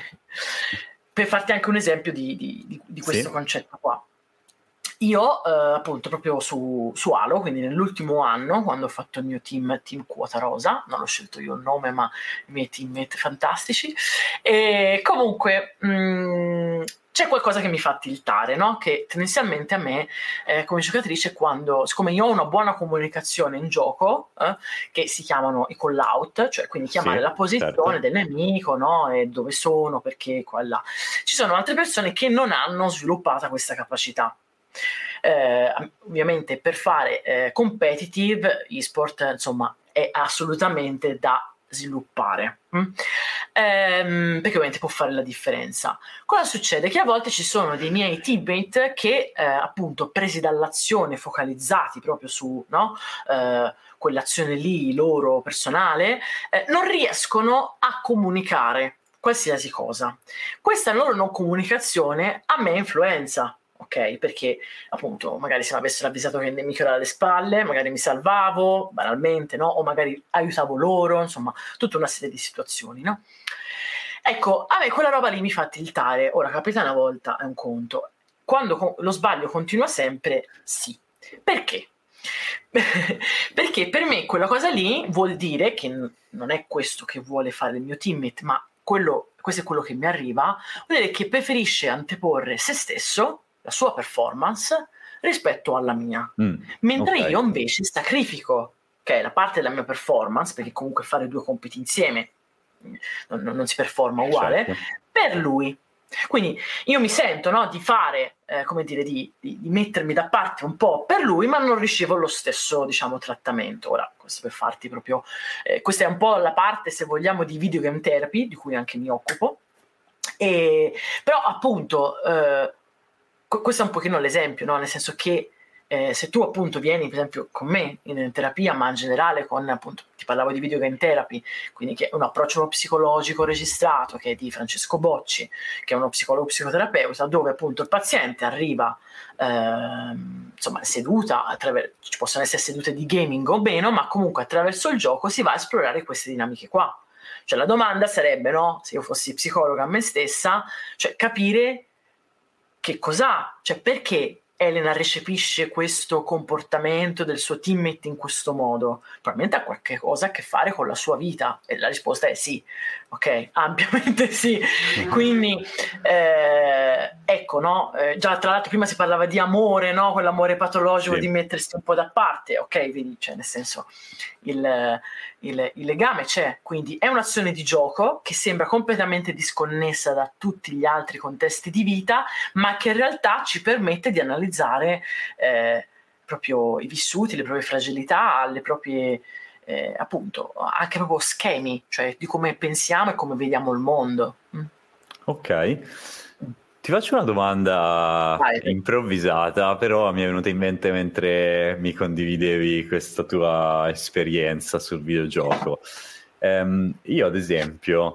per farti anche un esempio di, di, di questo sì. concetto qua. Io, eh, appunto, proprio su, su Halo, quindi nell'ultimo anno, quando ho fatto il mio team, team Quota Rosa, non l'ho scelto io il nome, ma i miei teammate fantastici, e comunque mh, c'è qualcosa che mi fa tiltare, no? Che tendenzialmente a me, eh, come giocatrice, quando, siccome io ho una buona comunicazione in gioco, eh, che si chiamano i call out, cioè quindi chiamare sì, la posizione certo. del nemico, no? E dove sono, perché, qua e là. Ci sono altre persone che non hanno sviluppata questa capacità. Eh, ovviamente per fare eh, competitive e-sport, insomma, è assolutamente da sviluppare, mm? ehm, perché ovviamente può fare la differenza. Cosa succede? Che a volte ci sono dei miei teammate che eh, appunto, presi dall'azione, focalizzati proprio su, no? eh, quell'azione lì loro personale, eh, non riescono a comunicare qualsiasi cosa. Questa loro non comunicazione a me influenza. Ok, perché appunto magari se mi avessero avvisato che il nemico era alle spalle, magari mi salvavo banalmente, no? O magari aiutavo loro, insomma, tutta una serie di situazioni, no? Ecco, a me quella roba lì mi fa tiltare. Ora, capita una volta, è un conto. Quando co- lo sbaglio continua sempre, sì. Perché? Perché per me quella cosa lì vuol dire che n- non è questo che vuole fare il mio teammate, ma quello, questo è quello che mi arriva, vuol dire che preferisce anteporre se stesso, la sua performance, rispetto alla mia. Mm, Mentre okay. io invece sacrifico, che è la parte della mia performance, perché comunque fare due compiti insieme non, non si performa uguale, certo. per lui. Quindi io mi sento, no, di fare, eh, come dire, di, di, di mettermi da parte un po' per lui, ma non ricevo lo stesso, diciamo, trattamento. Ora, questo per farti proprio... Eh, questa è un po' la parte, se vogliamo, di video game therapy, di cui anche mi occupo. E, però, appunto, eh, questo è un pochino l'esempio, no? Nel senso che eh, se tu appunto vieni per esempio con me in terapia, ma in generale con, appunto, ti parlavo di video game therapy, quindi che è un approccio psicologico registrato, che è di Francesco Bocci, che è uno psicologo psicoterapeuta, dove appunto il paziente arriva ehm, insomma seduta, attraver- ci possono essere sedute di gaming o meno, ma comunque attraverso il gioco si va a esplorare queste dinamiche qua. Cioè la domanda sarebbe, no, se io fossi psicologa a me stessa, cioè capire che cos'ha, cioè perché Elena recepisce questo comportamento del suo teammate in questo modo. Probabilmente ha qualche cosa a che fare con la sua vita, e la risposta è sì, ok, ampiamente sì. Quindi eh, ecco, no, eh, già tra l'altro prima si parlava di amore, no, quell'amore patologico, sì, di mettersi un po' da parte, ok, vedi, cioè nel senso il, il, il legame c'è, quindi è un'azione di gioco che sembra completamente disconnessa da tutti gli altri contesti di vita, ma che in realtà ci permette di analizzare eh, proprio i vissuti, le proprie fragilità, le proprie eh, appunto anche proprio schemi, cioè di come pensiamo e come vediamo il mondo. Mm. Ok, ti faccio una domanda Vai. improvvisata, però mi è venuta in mente mentre mi condividevi questa tua esperienza sul videogioco. Um, io ad esempio,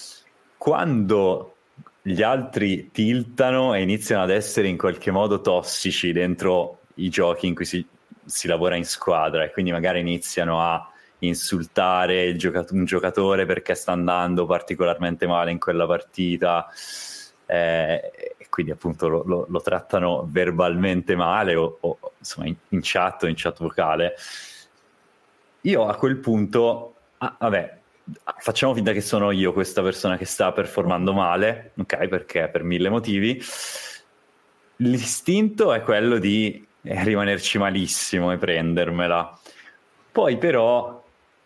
quando gli altri tiltano e iniziano ad essere in qualche modo tossici dentro i giochi in cui si, si lavora in squadra, e quindi magari iniziano a insultare il giocat- un giocatore perché sta andando particolarmente male in quella partita, eh, e quindi appunto lo, lo, lo trattano verbalmente male o, o insomma in, in chat o in chat vocale, io a quel punto ah, vabbè, facciamo finta che sono io questa persona che sta performando male, ok, perché per mille motivi l'istinto è quello di e rimanerci malissimo e prendermela. Poi però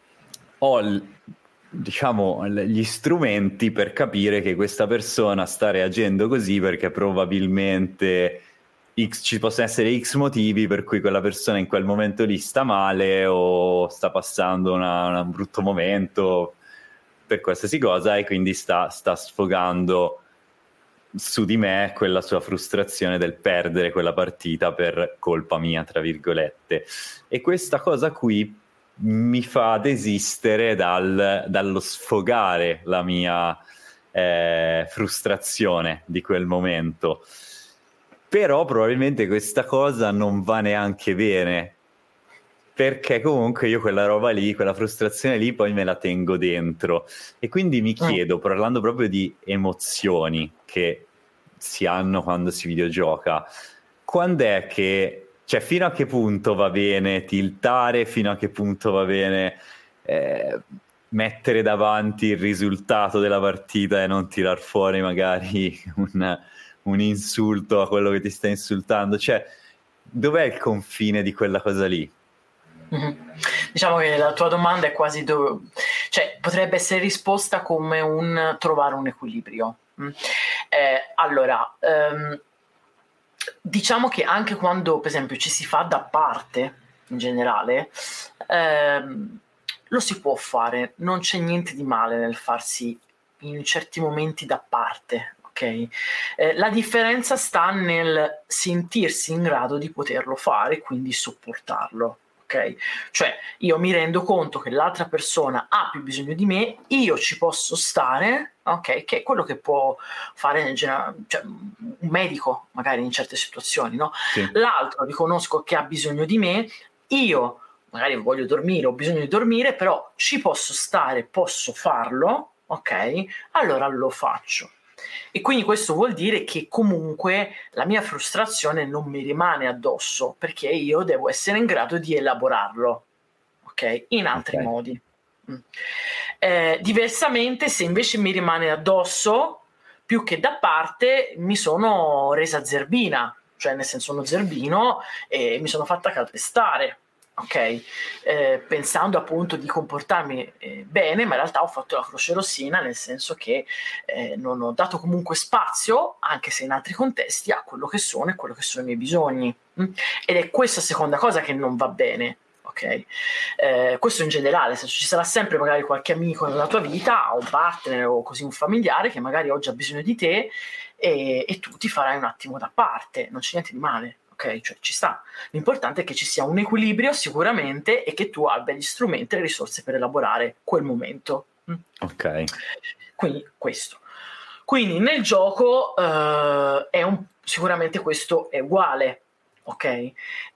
ho, diciamo, gli strumenti per capire che questa persona sta reagendo così perché probabilmente X, ci possono essere X motivi per cui quella persona in quel momento lì sta male o sta passando una, una, un brutto momento per qualsiasi cosa, e quindi sta, sta sfogando su di me quella sua frustrazione del perdere quella partita per colpa mia, tra virgolette. E questa cosa qui mi fa desistere dal, dallo sfogare la mia eh, frustrazione di quel momento. Però probabilmente questa cosa non va neanche bene, perché comunque io quella roba lì, quella frustrazione lì, poi me la tengo dentro. E quindi mi chiedo, parlando proprio di emozioni che si hanno quando si videogioca, quando è che, cioè fino a che punto va bene tiltare, fino a che punto va bene eh, mettere davanti il risultato della partita e non tirar fuori magari un, un insulto a quello che ti sta insultando, cioè dov'è il confine di quella cosa lì? Mm-hmm. Diciamo che la tua domanda è quasi do... cioè potrebbe essere risposta come un trovare un equilibrio. Mm. Eh, allora um, diciamo che anche quando per esempio ci si fa da parte in generale, ehm, lo si può fare, non c'è niente di male nel farsi in certi momenti da parte, ok? Eh, la differenza sta nel sentirsi in grado di poterlo fare, quindi sopportarlo. Okay? Cioè io mi rendo conto che l'altra persona ha più bisogno di me, io ci posso stare, ok? Che è quello che può fare nel genere, cioè, un medico magari in certe situazioni, no? Sì. L'altro riconosco che ha bisogno di me, io magari voglio dormire, ho bisogno di dormire, però ci posso stare, posso farlo, ok? Allora lo faccio. E quindi questo vuol dire che comunque la mia frustrazione non mi rimane addosso, perché io devo essere in grado di elaborarlo, ok? In altri okay. modi. Mm. Eh, diversamente, se invece mi rimane addosso, più che da parte, mi sono resa zerbina, cioè nel senso uno zerbino, e mi sono fatta calpestare. Ok, eh, pensando appunto di comportarmi eh, bene, ma in realtà ho fatto la croce rossina, nel senso che eh, non ho dato comunque spazio, anche se in altri contesti, a quello che sono e quello che sono i miei bisogni. Mm? Ed è questa seconda cosa che non va bene. Ok, eh, questo in generale, se ci sarà sempre magari qualche amico nella tua vita, o un partner o così un familiare che magari oggi ha bisogno di te e, e tu ti farai un attimo da parte, non c'è niente di male. Ok, cioè ci sta. L'importante è che ci sia un equilibrio sicuramente e che tu abbia gli strumenti e le risorse per elaborare quel momento. Ok. Quindi questo. Quindi nel gioco eh, è un, sicuramente questo è uguale, ok?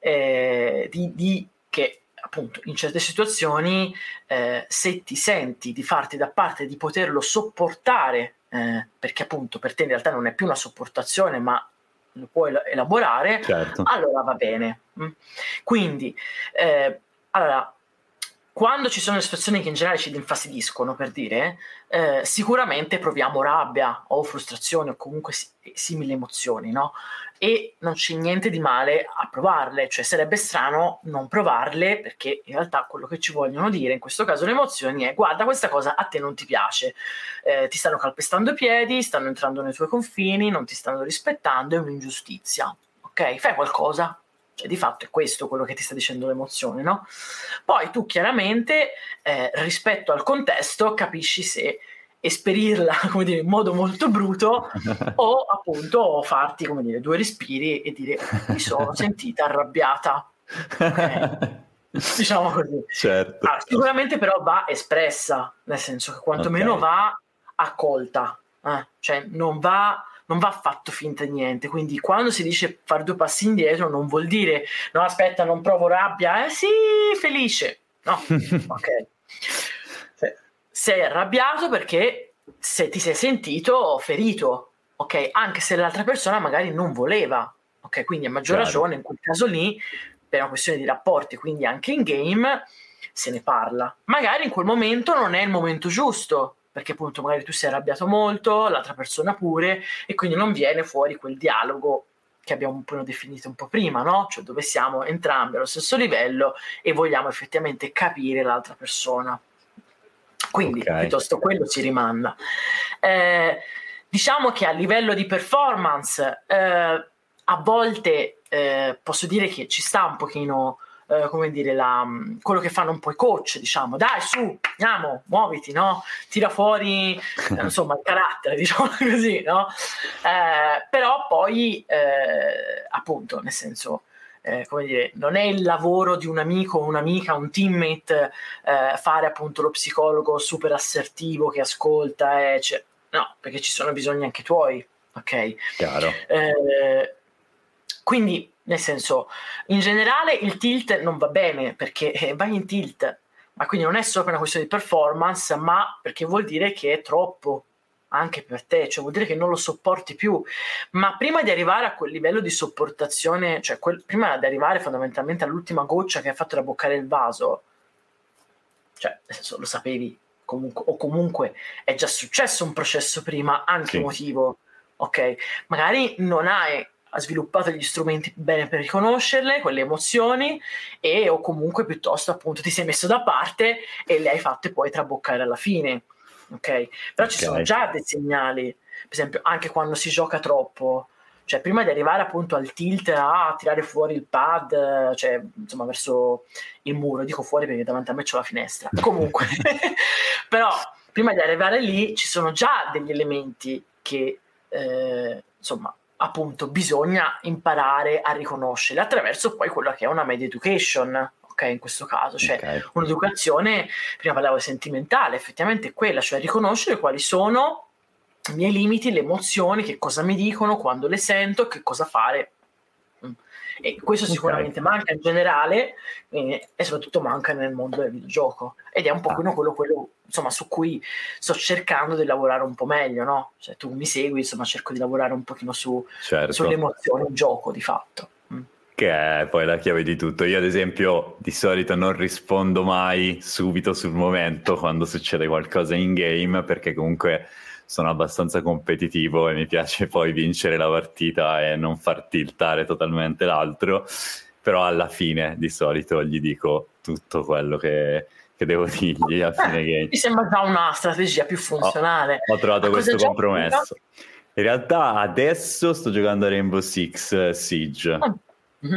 Eh, di, di che appunto in certe situazioni eh, se ti senti di farti da parte, di poterlo sopportare, eh, perché appunto per te in realtà non è più una sopportazione, ma lo puoi elaborare, certo. Allora va bene. Quindi eh, allora quando ci sono le situazioni che in generale ci infastidiscono, per dire, eh, sicuramente proviamo rabbia o frustrazione o comunque simili emozioni, no? E non c'è niente di male a provarle, cioè sarebbe strano non provarle, perché in realtà quello che ci vogliono dire in questo caso le emozioni è: guarda, questa cosa a te non ti piace, eh, ti stanno calpestando i piedi, stanno entrando nei tuoi confini, non ti stanno rispettando, è un'ingiustizia, ok? Fai qualcosa. Cioè di fatto è questo quello che ti sta dicendo l'emozione, no? Poi tu chiaramente eh, rispetto al contesto capisci se esperirla, come dire, in modo molto bruto o appunto farti, come dire, due respiri e dire: mi sono sentita arrabbiata, okay. Diciamo così. Certo. Allora, sicuramente però va espressa, nel senso che quantomeno okay. va accolta, eh? Cioè non va non va fatto finta di niente. Quindi quando si dice fare due passi indietro non vuol dire no aspetta non provo rabbia, eh sì felice, no. Ok, sei arrabbiato perché se ti sei sentito ferito, ok, anche se l'altra persona magari non voleva, ok, quindi a maggior Chiaro. ragione in quel caso lì per una questione di rapporti, quindi anche in game se ne parla. Magari in quel momento non è il momento giusto, perché appunto magari tu sei arrabbiato molto, l'altra persona pure, e quindi non viene fuori quel dialogo che abbiamo un po' definito un po' prima, no? Cioè dove siamo entrambi allo stesso livello e vogliamo effettivamente capire l'altra persona. Quindi okay. piuttosto quello si rimanda. Eh, diciamo che a livello di performance eh, a volte eh, posso dire che ci sta un pochino eh, come dire la, quello che fanno un po' i coach, diciamo dai su, andiamo, muoviti, no? Tira fuori eh, insomma il carattere, diciamo così, no? Eh, però poi eh, appunto nel senso Eh, come dire, non è il lavoro di un amico o un'amica, un teammate eh, fare appunto lo psicologo super assertivo che ascolta e cioè, no, perché ci sono bisogni anche tuoi, ok? Chiaro. Eh, quindi nel senso, in generale il tilt non va bene perché eh, vai in tilt, ma quindi non è solo per una questione di performance, ma perché vuol dire che è troppo anche per te, cioè vuol dire che non lo sopporti più, ma prima di arrivare a quel livello di sopportazione, cioè quel, prima di arrivare fondamentalmente all'ultima goccia che ha fatto rabboccare il vaso, cioè lo sapevi comunque, o comunque è già successo un processo prima, anche sì. emotivo, ok? Magari non hai sviluppato gli strumenti bene per riconoscerle, quelle emozioni, e o comunque piuttosto appunto ti sei messo da parte e le hai fatte poi traboccare alla fine. Ok, però okay. ci sono già dei segnali, per esempio anche quando si gioca troppo, cioè prima di arrivare appunto al tilt a tirare fuori il pad, cioè insomma verso il muro, dico fuori perché davanti a me c'ho la finestra, comunque però prima di arrivare lì ci sono già degli elementi che eh, insomma appunto bisogna imparare a riconoscere attraverso poi quello che è una media education. Ok, in questo caso, cioè okay. un'educazione, prima parlavo di sentimentale, effettivamente è quella, cioè riconoscere quali sono i miei limiti, le emozioni, che cosa mi dicono, quando le sento, che cosa fare. E questo sicuramente okay. manca in generale e, e soprattutto manca nel mondo del videogioco ed è un po' ah. quello, quello insomma su cui sto cercando di lavorare un po' meglio, no? Cioè tu mi segui, insomma cerco di lavorare un pochino su, certo. sulle emozioni in gioco di fatto. Che è poi la chiave di tutto. Io ad esempio di solito non rispondo mai subito sul momento quando succede qualcosa in game, perché comunque sono abbastanza competitivo e mi piace poi vincere la partita e non far tiltare totalmente l'altro, però alla fine di solito gli dico tutto quello che, che devo dirgli a fine eh, game. Mi sembra già una strategia più funzionale. Ho, ho trovato Ma questo compromesso. In realtà adesso sto giocando a Rainbow Six Siege. Oh. Mm-hmm.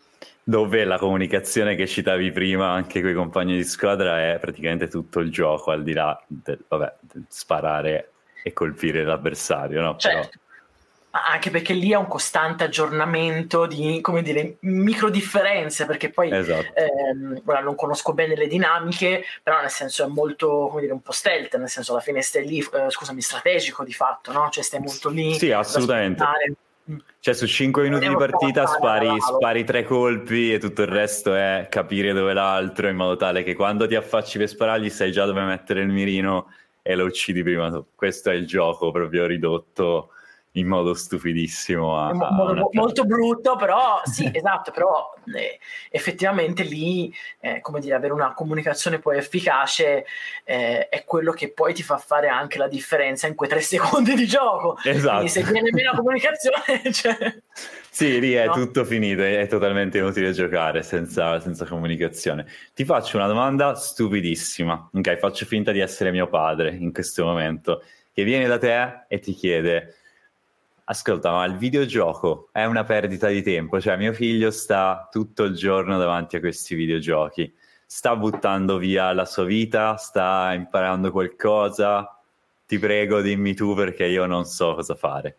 Dove la comunicazione che citavi prima anche con i compagni di squadra è praticamente tutto il gioco, al di là del, vabbè, del sparare e colpire l'avversario, no? Certo. Però... anche perché lì è un costante aggiornamento di, come dire, micro differenze, perché poi esatto. ehm, ora non conosco bene le dinamiche, però nel senso è molto, come dire, un po' stealth, nel senso alla fine stai lì, eh, scusami, strategico di fatto, no? Cioè stai molto lì. Sì, assolutamente. Cioè su cinque minuti di partita spari, spari tre colpi e tutto il resto è capire dove l'altro, in modo tale che quando ti affacci per sparargli sai già dove mettere il mirino e lo uccidi prima. Questo è il gioco proprio ridotto in modo stupidissimo a, a modo, molto brutto, però sì, esatto, però eh, effettivamente lì eh, come dire, avere una comunicazione poi efficace eh, è quello che poi ti fa fare anche la differenza in quei tre secondi di gioco. Esatto. Quindi se viene meno la comunicazione cioè... sì, lì è no? tutto finito, è totalmente inutile giocare senza, senza comunicazione. Ti faccio una domanda stupidissima, ok? Faccio finta di essere mio padre in questo momento, che viene da te e ti chiede: ascolta, ma il videogioco è una perdita di tempo? Cioè mio figlio sta tutto il giorno davanti a questi videogiochi, sta buttando via la sua vita, sta imparando qualcosa? Ti prego dimmi tu, perché io non so cosa fare.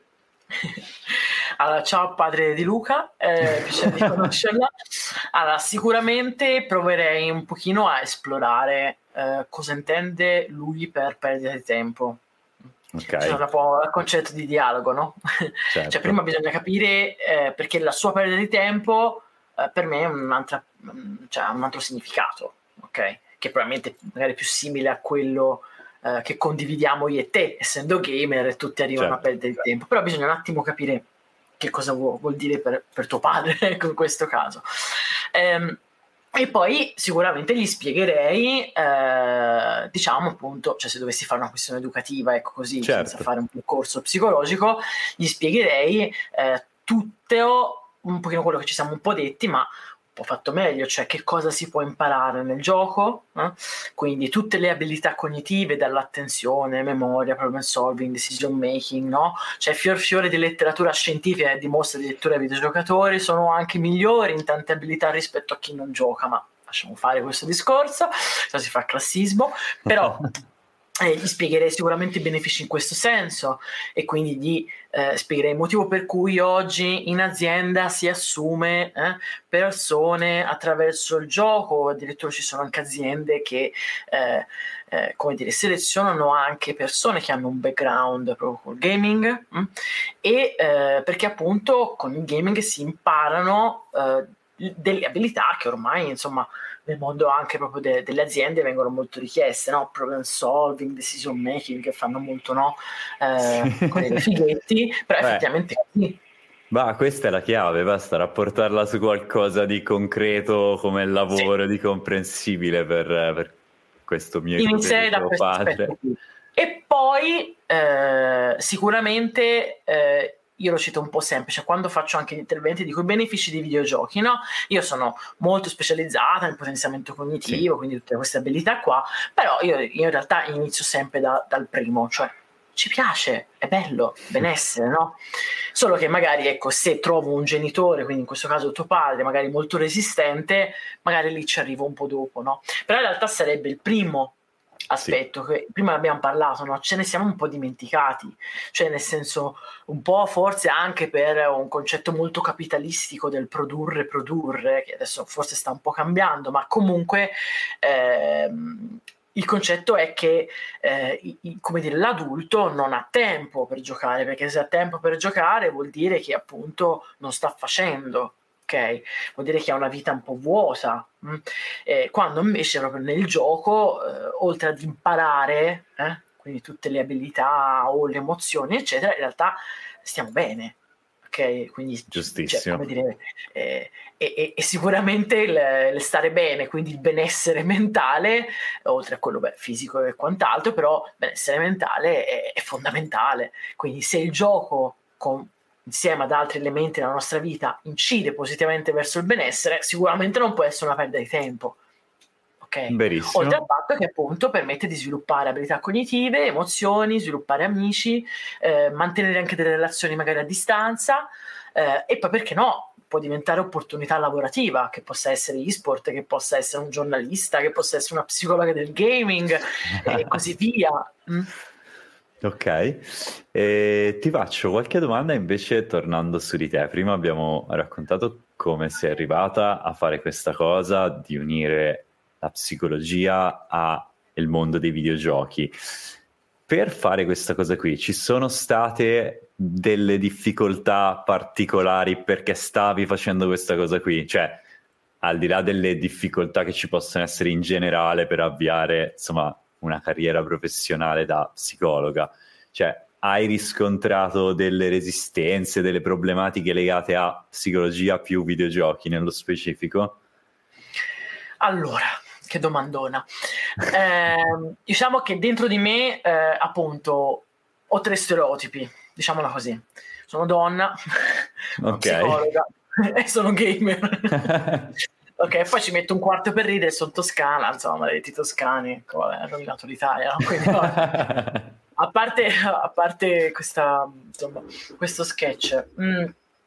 Allora, ciao padre di Luca, eh, piacere di conoscerla. Allora, sicuramente proverei un pochino a esplorare eh, cosa intende lui per perdita di tempo. Okay. C'è un po' il concetto di dialogo, no? Certo. Cioè prima bisogna capire eh, perché la sua perdita di tempo eh, per me è un'altra, cioè, un altro significato, ok? Che probabilmente magari è più simile a quello eh, che condividiamo io e te, essendo gamer e tutti arrivano certo. a perdita di tempo, però bisogna un attimo capire che cosa vuol, vuol dire per, per tuo padre, ecco, in questo caso. Ehm, E poi sicuramente gli spiegherei, eh, diciamo appunto, cioè se dovessi fare una questione educativa, ecco così, certo. senza fare un percorso psicologico, gli spiegherei eh, tutto un pochino quello che ci siamo un po' detti, ma un po' fatto meglio, cioè che cosa si può imparare nel gioco, eh? Quindi tutte le abilità cognitive, dall'attenzione, memoria, problem solving, decision making, no? Cioè fior fiore di letteratura scientifica che dimostra addirittura ai videogiocatori sono anche migliori in tante abilità rispetto a chi non gioca, ma lasciamo fare questo discorso, se si fa classismo, però eh, gli spiegherei sicuramente i benefici in questo senso, e quindi gli eh, spiegherei il motivo per cui oggi in azienda si assume eh, persone attraverso il gioco. Addirittura ci sono anche aziende che eh, eh, come dire, selezionano anche persone che hanno un background proprio col gaming, mh? e eh, perché appunto con il gaming si imparano eh, delle abilità che ormai, insomma, nel mondo anche proprio de- delle aziende vengono molto richieste, no? Problem solving, decision making, che fanno molto, no? Eh, sì. con dei fighetti, però Beh, effettivamente sì. Ma questa è la chiave, basta rapportarla su qualcosa di concreto come il lavoro, Sì. di comprensibile per, per questo mio Inizierei da ipotetico questo aspetto padre. qui. E poi eh, sicuramente eh, io lo cito un po' sempre, cioè quando faccio anche gli interventi dico i benefici dei videogiochi, no? Io sono molto specializzata nel potenziamento cognitivo, Sì. quindi tutte queste abilità qua, però io, io in realtà inizio sempre da, dal primo, cioè ci piace, è bello, benessere, no? Solo che magari, ecco, se trovo un genitore, quindi in questo caso tuo padre, magari molto resistente, magari lì ci arrivo un po' dopo, no? Però in realtà sarebbe il primo aspetto, sì, che prima abbiamo parlato, no? Ce ne siamo un po' dimenticati, cioè nel senso un po' forse anche per un concetto molto capitalistico del produrre produrre, che adesso forse sta un po' cambiando, ma comunque ehm, il concetto è che eh, i, i, come dire, l'adulto non ha tempo per giocare, perché se ha tempo per giocare vuol dire che appunto non sta facendo, ok? Vuol dire che ha una vita un po' vuota, mh? Eh, quando invece proprio nel gioco, eh, oltre ad imparare, eh, quindi tutte le abilità o le emozioni, eccetera, in realtà stiamo bene. Ok, quindi Giustissimo. cioè, come dire, eh, e, e, e sicuramente il, il stare bene, quindi il benessere mentale, oltre a quello beh, fisico e quant'altro, però il benessere mentale è, è fondamentale. Quindi se il gioco con, insieme ad altri elementi della nostra vita incide positivamente verso il benessere, sicuramente non può essere una perdita di tempo. Okay. Verissimo. Oltre al fatto che appunto permette di sviluppare abilità cognitive, emozioni, sviluppare amici, eh, mantenere anche delle relazioni magari a distanza, eh, e poi perché no, può diventare opportunità lavorativa, che possa essere e-sport, che possa essere un giornalista, che possa essere una psicologa del gaming e così via. Mm. Ok, e ti faccio qualche domanda invece tornando su di te. Prima abbiamo raccontato come sei arrivata a fare questa cosa di unire la psicologia al mondo dei videogiochi. Per fare questa cosa qui ci sono state delle difficoltà particolari perché stavi facendo questa cosa qui? Cioè, al di là delle difficoltà che ci possono essere in generale per avviare, insomma, una carriera professionale da psicologa, cioè hai riscontrato delle resistenze, delle problematiche legate a psicologia più videogiochi nello specifico? Allora, che domandona. Eh, diciamo che dentro di me, eh, appunto, ho tre stereotipi, diciamola così. Sono donna, sono Okay. psicologa e sono gamer. Ok, poi ci metto un quarto per ridere, sono toscana, insomma, maledetti toscani, ecco, vabbè, ha rovinato l'Italia, no? Quindi, vabbè. a parte, a parte questa, insomma, questo sketch, mh,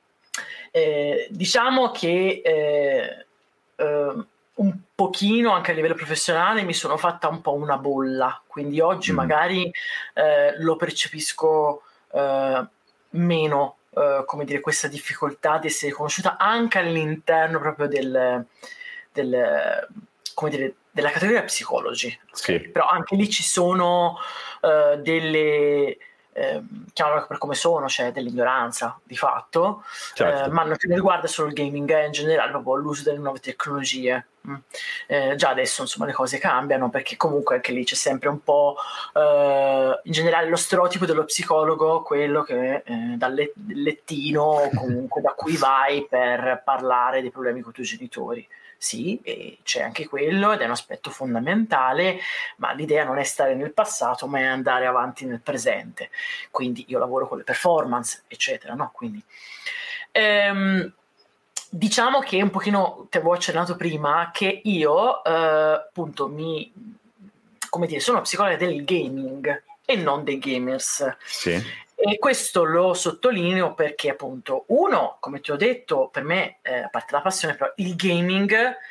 eh, diciamo che eh, eh, un pochino anche a livello professionale mi sono fatta un po' una bolla, quindi oggi Mm. magari eh, lo percepisco eh, meno, eh, come dire, questa difficoltà di essere conosciuta anche all'interno proprio del, del come dire, della categoria psicologi. Sì. Okay? Però anche lì ci sono uh, delle eh, chiamano per come sono, cioè dell'ignoranza di fatto, Certo. eh, ma non che riguarda solo il gaming, eh, in generale proprio l'uso delle nuove tecnologie. Mm. Eh, già adesso insomma le cose cambiano, perché comunque anche lì c'è sempre un po' eh, in generale lo stereotipo dello psicologo, quello che eh, dal let- lettino o comunque da cui vai per parlare dei problemi con i tuoi genitori. Sì, e c'è anche quello ed è un aspetto fondamentale, ma l'idea non è stare nel passato, ma è andare avanti nel presente. Quindi io lavoro con le performance, eccetera, no? Quindi Ehm, diciamo che un pochino, te avevo accennato prima, che io eh, appunto mi, come dire, sono psicologa del gaming e non dei gamers. Sì. E questo lo sottolineo perché appunto, uno, come ti ho detto, per me, eh, a parte la passione, però il gaming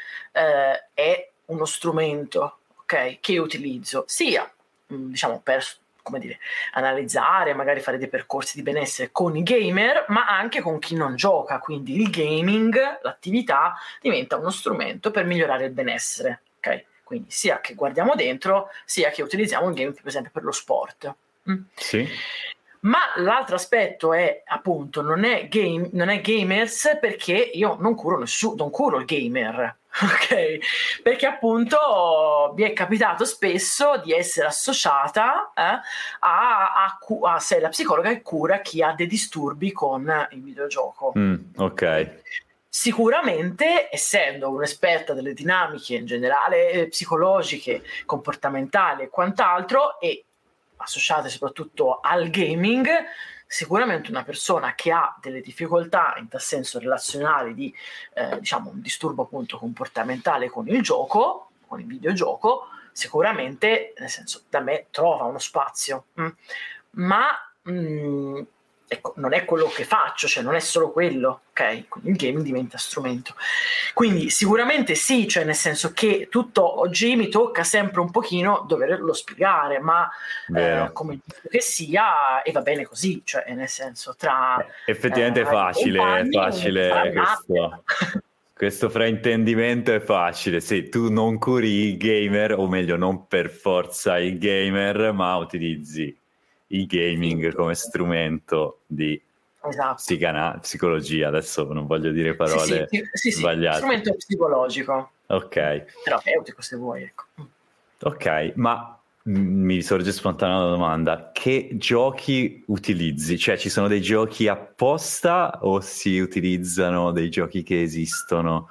eh, è uno strumento, ok, che io utilizzo sia, mh, diciamo, per, come dire, analizzare, magari fare dei percorsi di benessere con i gamer, ma anche con chi non gioca. Quindi il gaming, l'attività, diventa uno strumento per migliorare il benessere, ok? Quindi sia che guardiamo dentro, sia che utilizziamo il gaming, per esempio, per lo sport. Mm? Sì. Ma l'altro aspetto è appunto non è, game, non è gamers, perché io non curo nessuno, non curo il gamer, ok? Perché appunto mi è capitato spesso di essere associata eh, a, a, a, a sei la psicologa che cura chi ha dei disturbi con il videogioco. Mm, ok. Sicuramente, essendo un'esperta delle dinamiche in generale eh, psicologiche, comportamentali e quant'altro, e associate soprattutto al gaming, sicuramente una persona che ha delle difficoltà in tal senso relazionali di eh, diciamo un disturbo appunto comportamentale con il gioco, con il videogioco, sicuramente, nel senso, da me trova uno spazio, mm. ma mm, ecco, non è quello che faccio, cioè non è solo quello, ok? Quindi il gaming diventa strumento. Quindi sicuramente sì, cioè nel senso che tutto oggi mi tocca sempre un pochino doverlo spiegare, ma eh, come che sia, e va bene così, cioè nel senso tra... Eh, effettivamente eh, è facile, è facile questo, questo fraintendimento è facile, sì, tu non curi i gamer, o meglio non per forza i gamer, ma utilizzi il gaming sì, come strumento di esatto. psicana- psicologia, adesso non voglio dire parole sì, sì, sì, sbagliate. Sì, strumento psicologico. Ok. Terapeutico se vuoi, ecco. Ok, ma mi sorge spontanea una domanda: che giochi utilizzi? Cioè ci sono dei giochi apposta o si utilizzano dei giochi che esistono?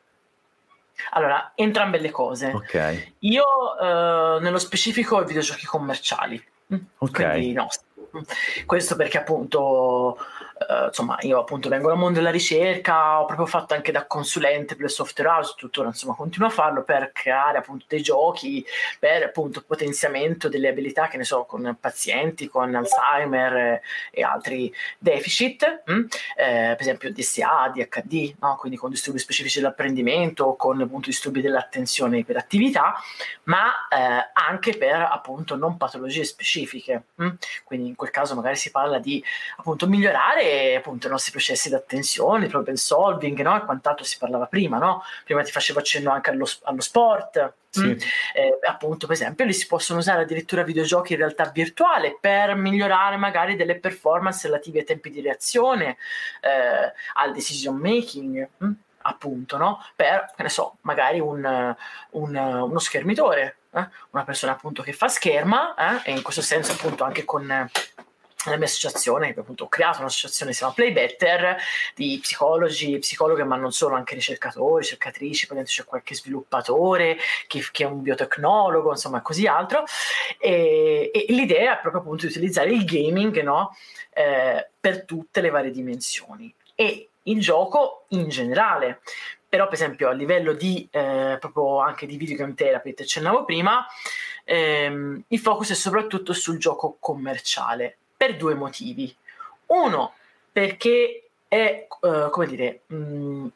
Allora, entrambe le cose. Ok. Io eh, nello specifico i videogiochi commerciali. Ok. Quindi no, questo perché appunto eh, insomma io appunto vengo dal mondo della ricerca, ho proprio fatto anche da consulente per le software house, tuttora insomma continuo a farlo per creare appunto dei giochi per appunto potenziamento delle abilità, che ne so, con pazienti con Alzheimer eh, e altri deficit, hm? eh, per esempio D S A, D H D, no? Quindi con disturbi specifici dell'apprendimento, con appunto disturbi dell'attenzione e iperattività, ma eh, anche per appunto non patologie specifiche, hm? Quindi in quel caso magari si parla di appunto migliorare appunto i nostri processi di attenzione, il problem solving, no? E quant'altro si parlava prima, no? Prima ti facevo accenno anche allo, allo sport, sì. mm? eh, appunto per esempio li si possono usare addirittura videogiochi in realtà virtuale per migliorare magari delle performance relative ai tempi di reazione, eh, al decision making, mm? appunto, no? Per, che ne so, magari un, un, uno schermitore, eh? una persona appunto che fa scherma, eh? E in questo senso appunto anche con la mia associazione, che appunto ho creato un'associazione che si chiama Play Better, di psicologi, psicologhe, ma non solo, anche ricercatori, ricercatrici, poi dentro c'è qualche sviluppatore che, che è un biotecnologo, insomma così altro, e, e l'idea è proprio appunto di utilizzare il gaming, no? eh, per tutte le varie dimensioni e il gioco in generale. Però per esempio a livello di eh, proprio anche di videogame therapy, ti accennavo prima, ehm, il focus è soprattutto sul gioco commerciale, per due motivi. Uno, perché è, uh, come dire, mh,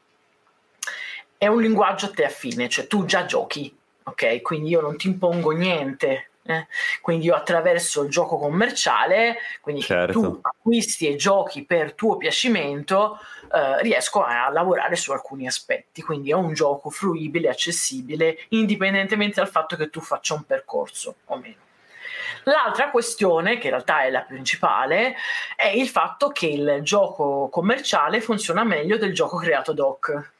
è un linguaggio a te affine, cioè tu già giochi, ok? Quindi io non ti impongo niente, eh? Quindi io attraverso il gioco commerciale, quindi certo. tu acquisti e giochi per tuo piacimento, eh, riesco a lavorare su alcuni aspetti, quindi è un gioco fruibile, accessibile, indipendentemente dal fatto che tu faccia un percorso o meno. L'altra questione, che in realtà è la principale, è il fatto che il gioco commerciale funziona meglio del gioco creato ad hoc.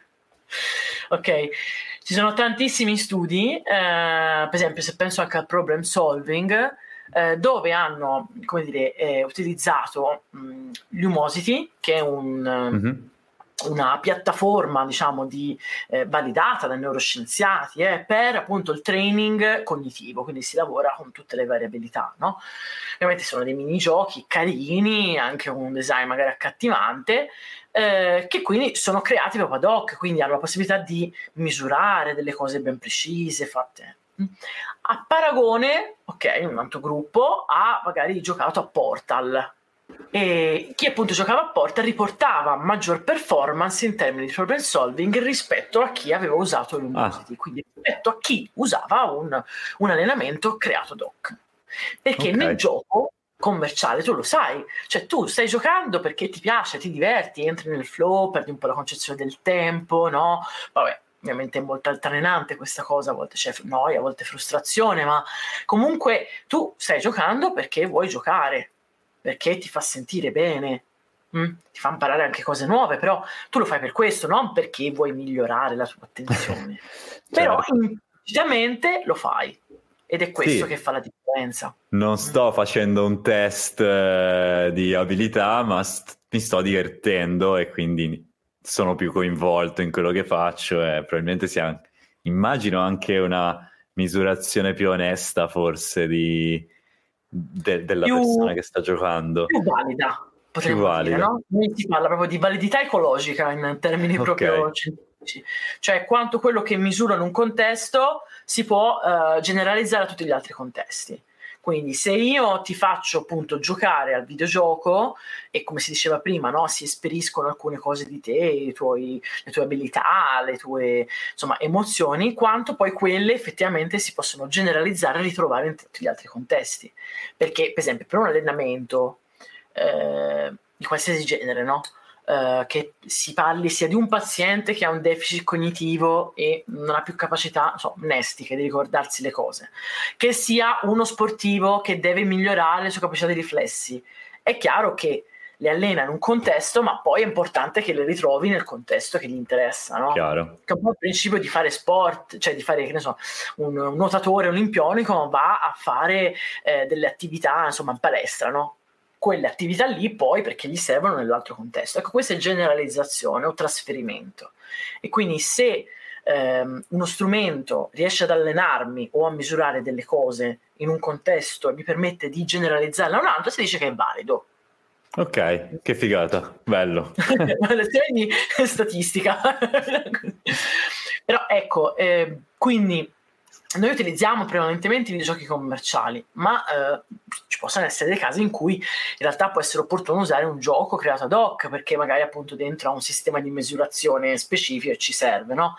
Ok? Ci sono tantissimi studi, eh, per esempio se penso anche al problem solving, eh, dove hanno, come dire, eh, utilizzato mh, Lumosity, che è un... Mm-hmm. una piattaforma, diciamo, di eh, validata dai neuroscienziati eh, per appunto il training cognitivo, quindi si lavora con tutte le variabilità, no? Ovviamente sono dei minigiochi carini, anche con un design magari accattivante, eh, che quindi sono creati proprio ad hoc, quindi hanno la possibilità di misurare delle cose ben precise, fatte. A paragone, ok, un altro gruppo ha magari giocato a Portal, e chi appunto giocava a Portal riportava maggior performance in termini di problem solving rispetto a chi aveva usato Luminosity, ah. quindi rispetto a chi usava un, un allenamento creato ad hoc, perché okay. nel gioco commerciale tu lo sai, cioè tu stai giocando perché ti piace, ti diverti, entri nel flow, perdi un po' la concezione del tempo, no? Vabbè, ovviamente è molto altalenante questa cosa, a volte c'è noia, a volte frustrazione, ma comunque tu stai giocando perché vuoi giocare, perché ti fa sentire bene, mm? ti fa imparare anche cose nuove, però tu lo fai per questo, non perché vuoi migliorare la tua attenzione. certo. Però implicitamente lo fai, ed è questo sì. che fa la differenza. Non sto facendo un test eh, di abilità, ma st- mi sto divertendo e quindi sono più coinvolto in quello che faccio, e probabilmente sia, immagino, anche una misurazione più onesta forse di, de, della più, persona che sta giocando. Più valida, potremmo più valida. dire, no? Qui si parla proprio di validità ecologica in termini okay. proprio scientifici, cioè quanto quello che misura in un contesto si può uh, generalizzare a tutti gli altri contesti. Quindi se io ti faccio appunto giocare al videogioco e, come si diceva prima, no, si esperiscono alcune cose di te, i tuoi, le tue abilità, le tue insomma emozioni, quanto poi quelle effettivamente si possono generalizzare e ritrovare in tutti gli altri contesti. Perché per esempio per un allenamento eh, di qualsiasi genere, no? Uh, che si parli sia di un paziente che ha un deficit cognitivo e non ha più capacità so, mnestiche di ricordarsi le cose, che sia uno sportivo che deve migliorare le sue capacità di riflessi, è chiaro che le allena in un contesto, ma poi è importante che le ritrovi nel contesto che gli interessa, no? Chiaro. Che è un po' il principio di fare sport, cioè di fare, che ne so, un, un nuotatore olimpionico va a fare eh, delle attività insomma in palestra, no? Quelle attività lì poi perché gli servono nell'altro contesto. Ecco, questa è generalizzazione o trasferimento. E quindi se ehm, uno strumento riesce ad allenarmi o a misurare delle cose in un contesto e mi permette di generalizzarla a un altro, si dice che è valido. Ok, che figata, bello. Lezione di statistica. Però ecco, eh, quindi noi utilizziamo prevalentemente i videogiochi commerciali, ma eh, ci possono essere dei casi in cui in realtà può essere opportuno usare un gioco creato ad hoc, perché magari appunto dentro ha un sistema di misurazione specifico e ci serve, no?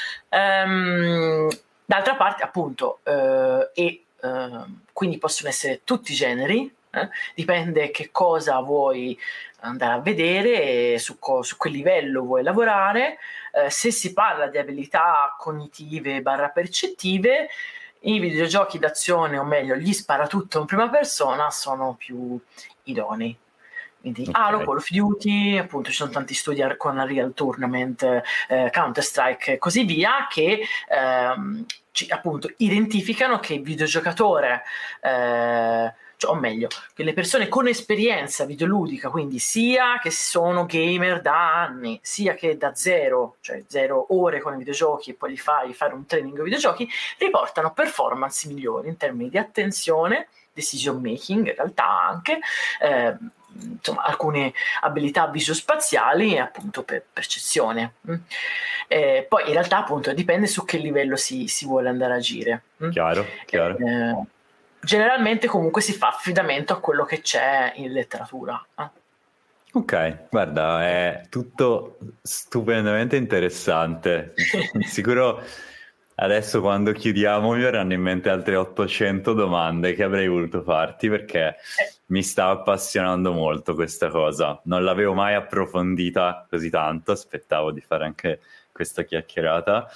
Ehm, d'altra parte appunto eh, e eh, quindi possono essere tutti i generi, eh? Dipende che cosa vuoi andare a vedere e su, co- su quel livello vuoi lavorare. Eh, se si parla di abilità cognitive barra percettive, i videogiochi d'azione, o meglio gli sparatutto in prima persona, sono più idonei. Quindi okay. Halo, Call of Duty, appunto ci sono tanti studi con Unreal Tournament, eh, Counter-Strike e così via, che ehm, ci, appunto identificano che il videogiocatore eh, cioè, o meglio, che le persone con esperienza videoludica, quindi sia che sono gamer da anni, sia che da zero, cioè zero ore con i videogiochi e poi li fai fare un training con i videogiochi, riportano performance migliori in termini di attenzione, decision making, in realtà anche, eh, insomma, alcune abilità visospaziali e appunto per percezione. Eh, poi in realtà appunto dipende su che livello si, si vuole andare a agire. Chiaro, chiaro. Eh, generalmente comunque si fa affidamento a quello che c'è in letteratura. Eh? Ok, guarda, è tutto stupendamente interessante. Sicuro adesso quando chiudiamo mi verranno in mente altre ottocento domande che avrei voluto farti, perché eh. mi sta appassionando molto questa cosa. Non l'avevo mai approfondita così tanto, aspettavo di fare anche questa chiacchierata.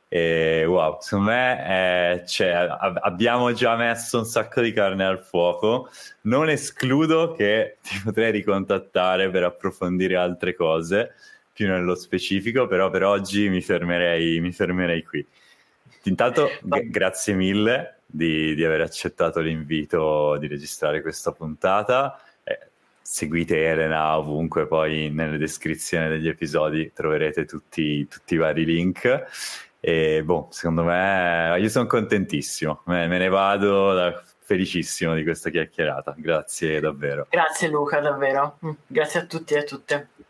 E wow, secondo me eh, cioè, ab- abbiamo già messo un sacco di carne al fuoco. Non escludo che ti potrei ricontattare per approfondire altre cose più nello specifico, però per oggi mi fermerei, mi fermerei qui. Intanto g- grazie mille di, di aver accettato l'invito di registrare questa puntata. Eh, seguite Elena ovunque, poi nelle descrizioni degli episodi troverete tutti, tutti i vari link. E boh, secondo me io sono contentissimo, me, me ne vado da, felicissimo di questa chiacchierata. Grazie davvero. Grazie Luca, davvero. Grazie a tutti e a tutte.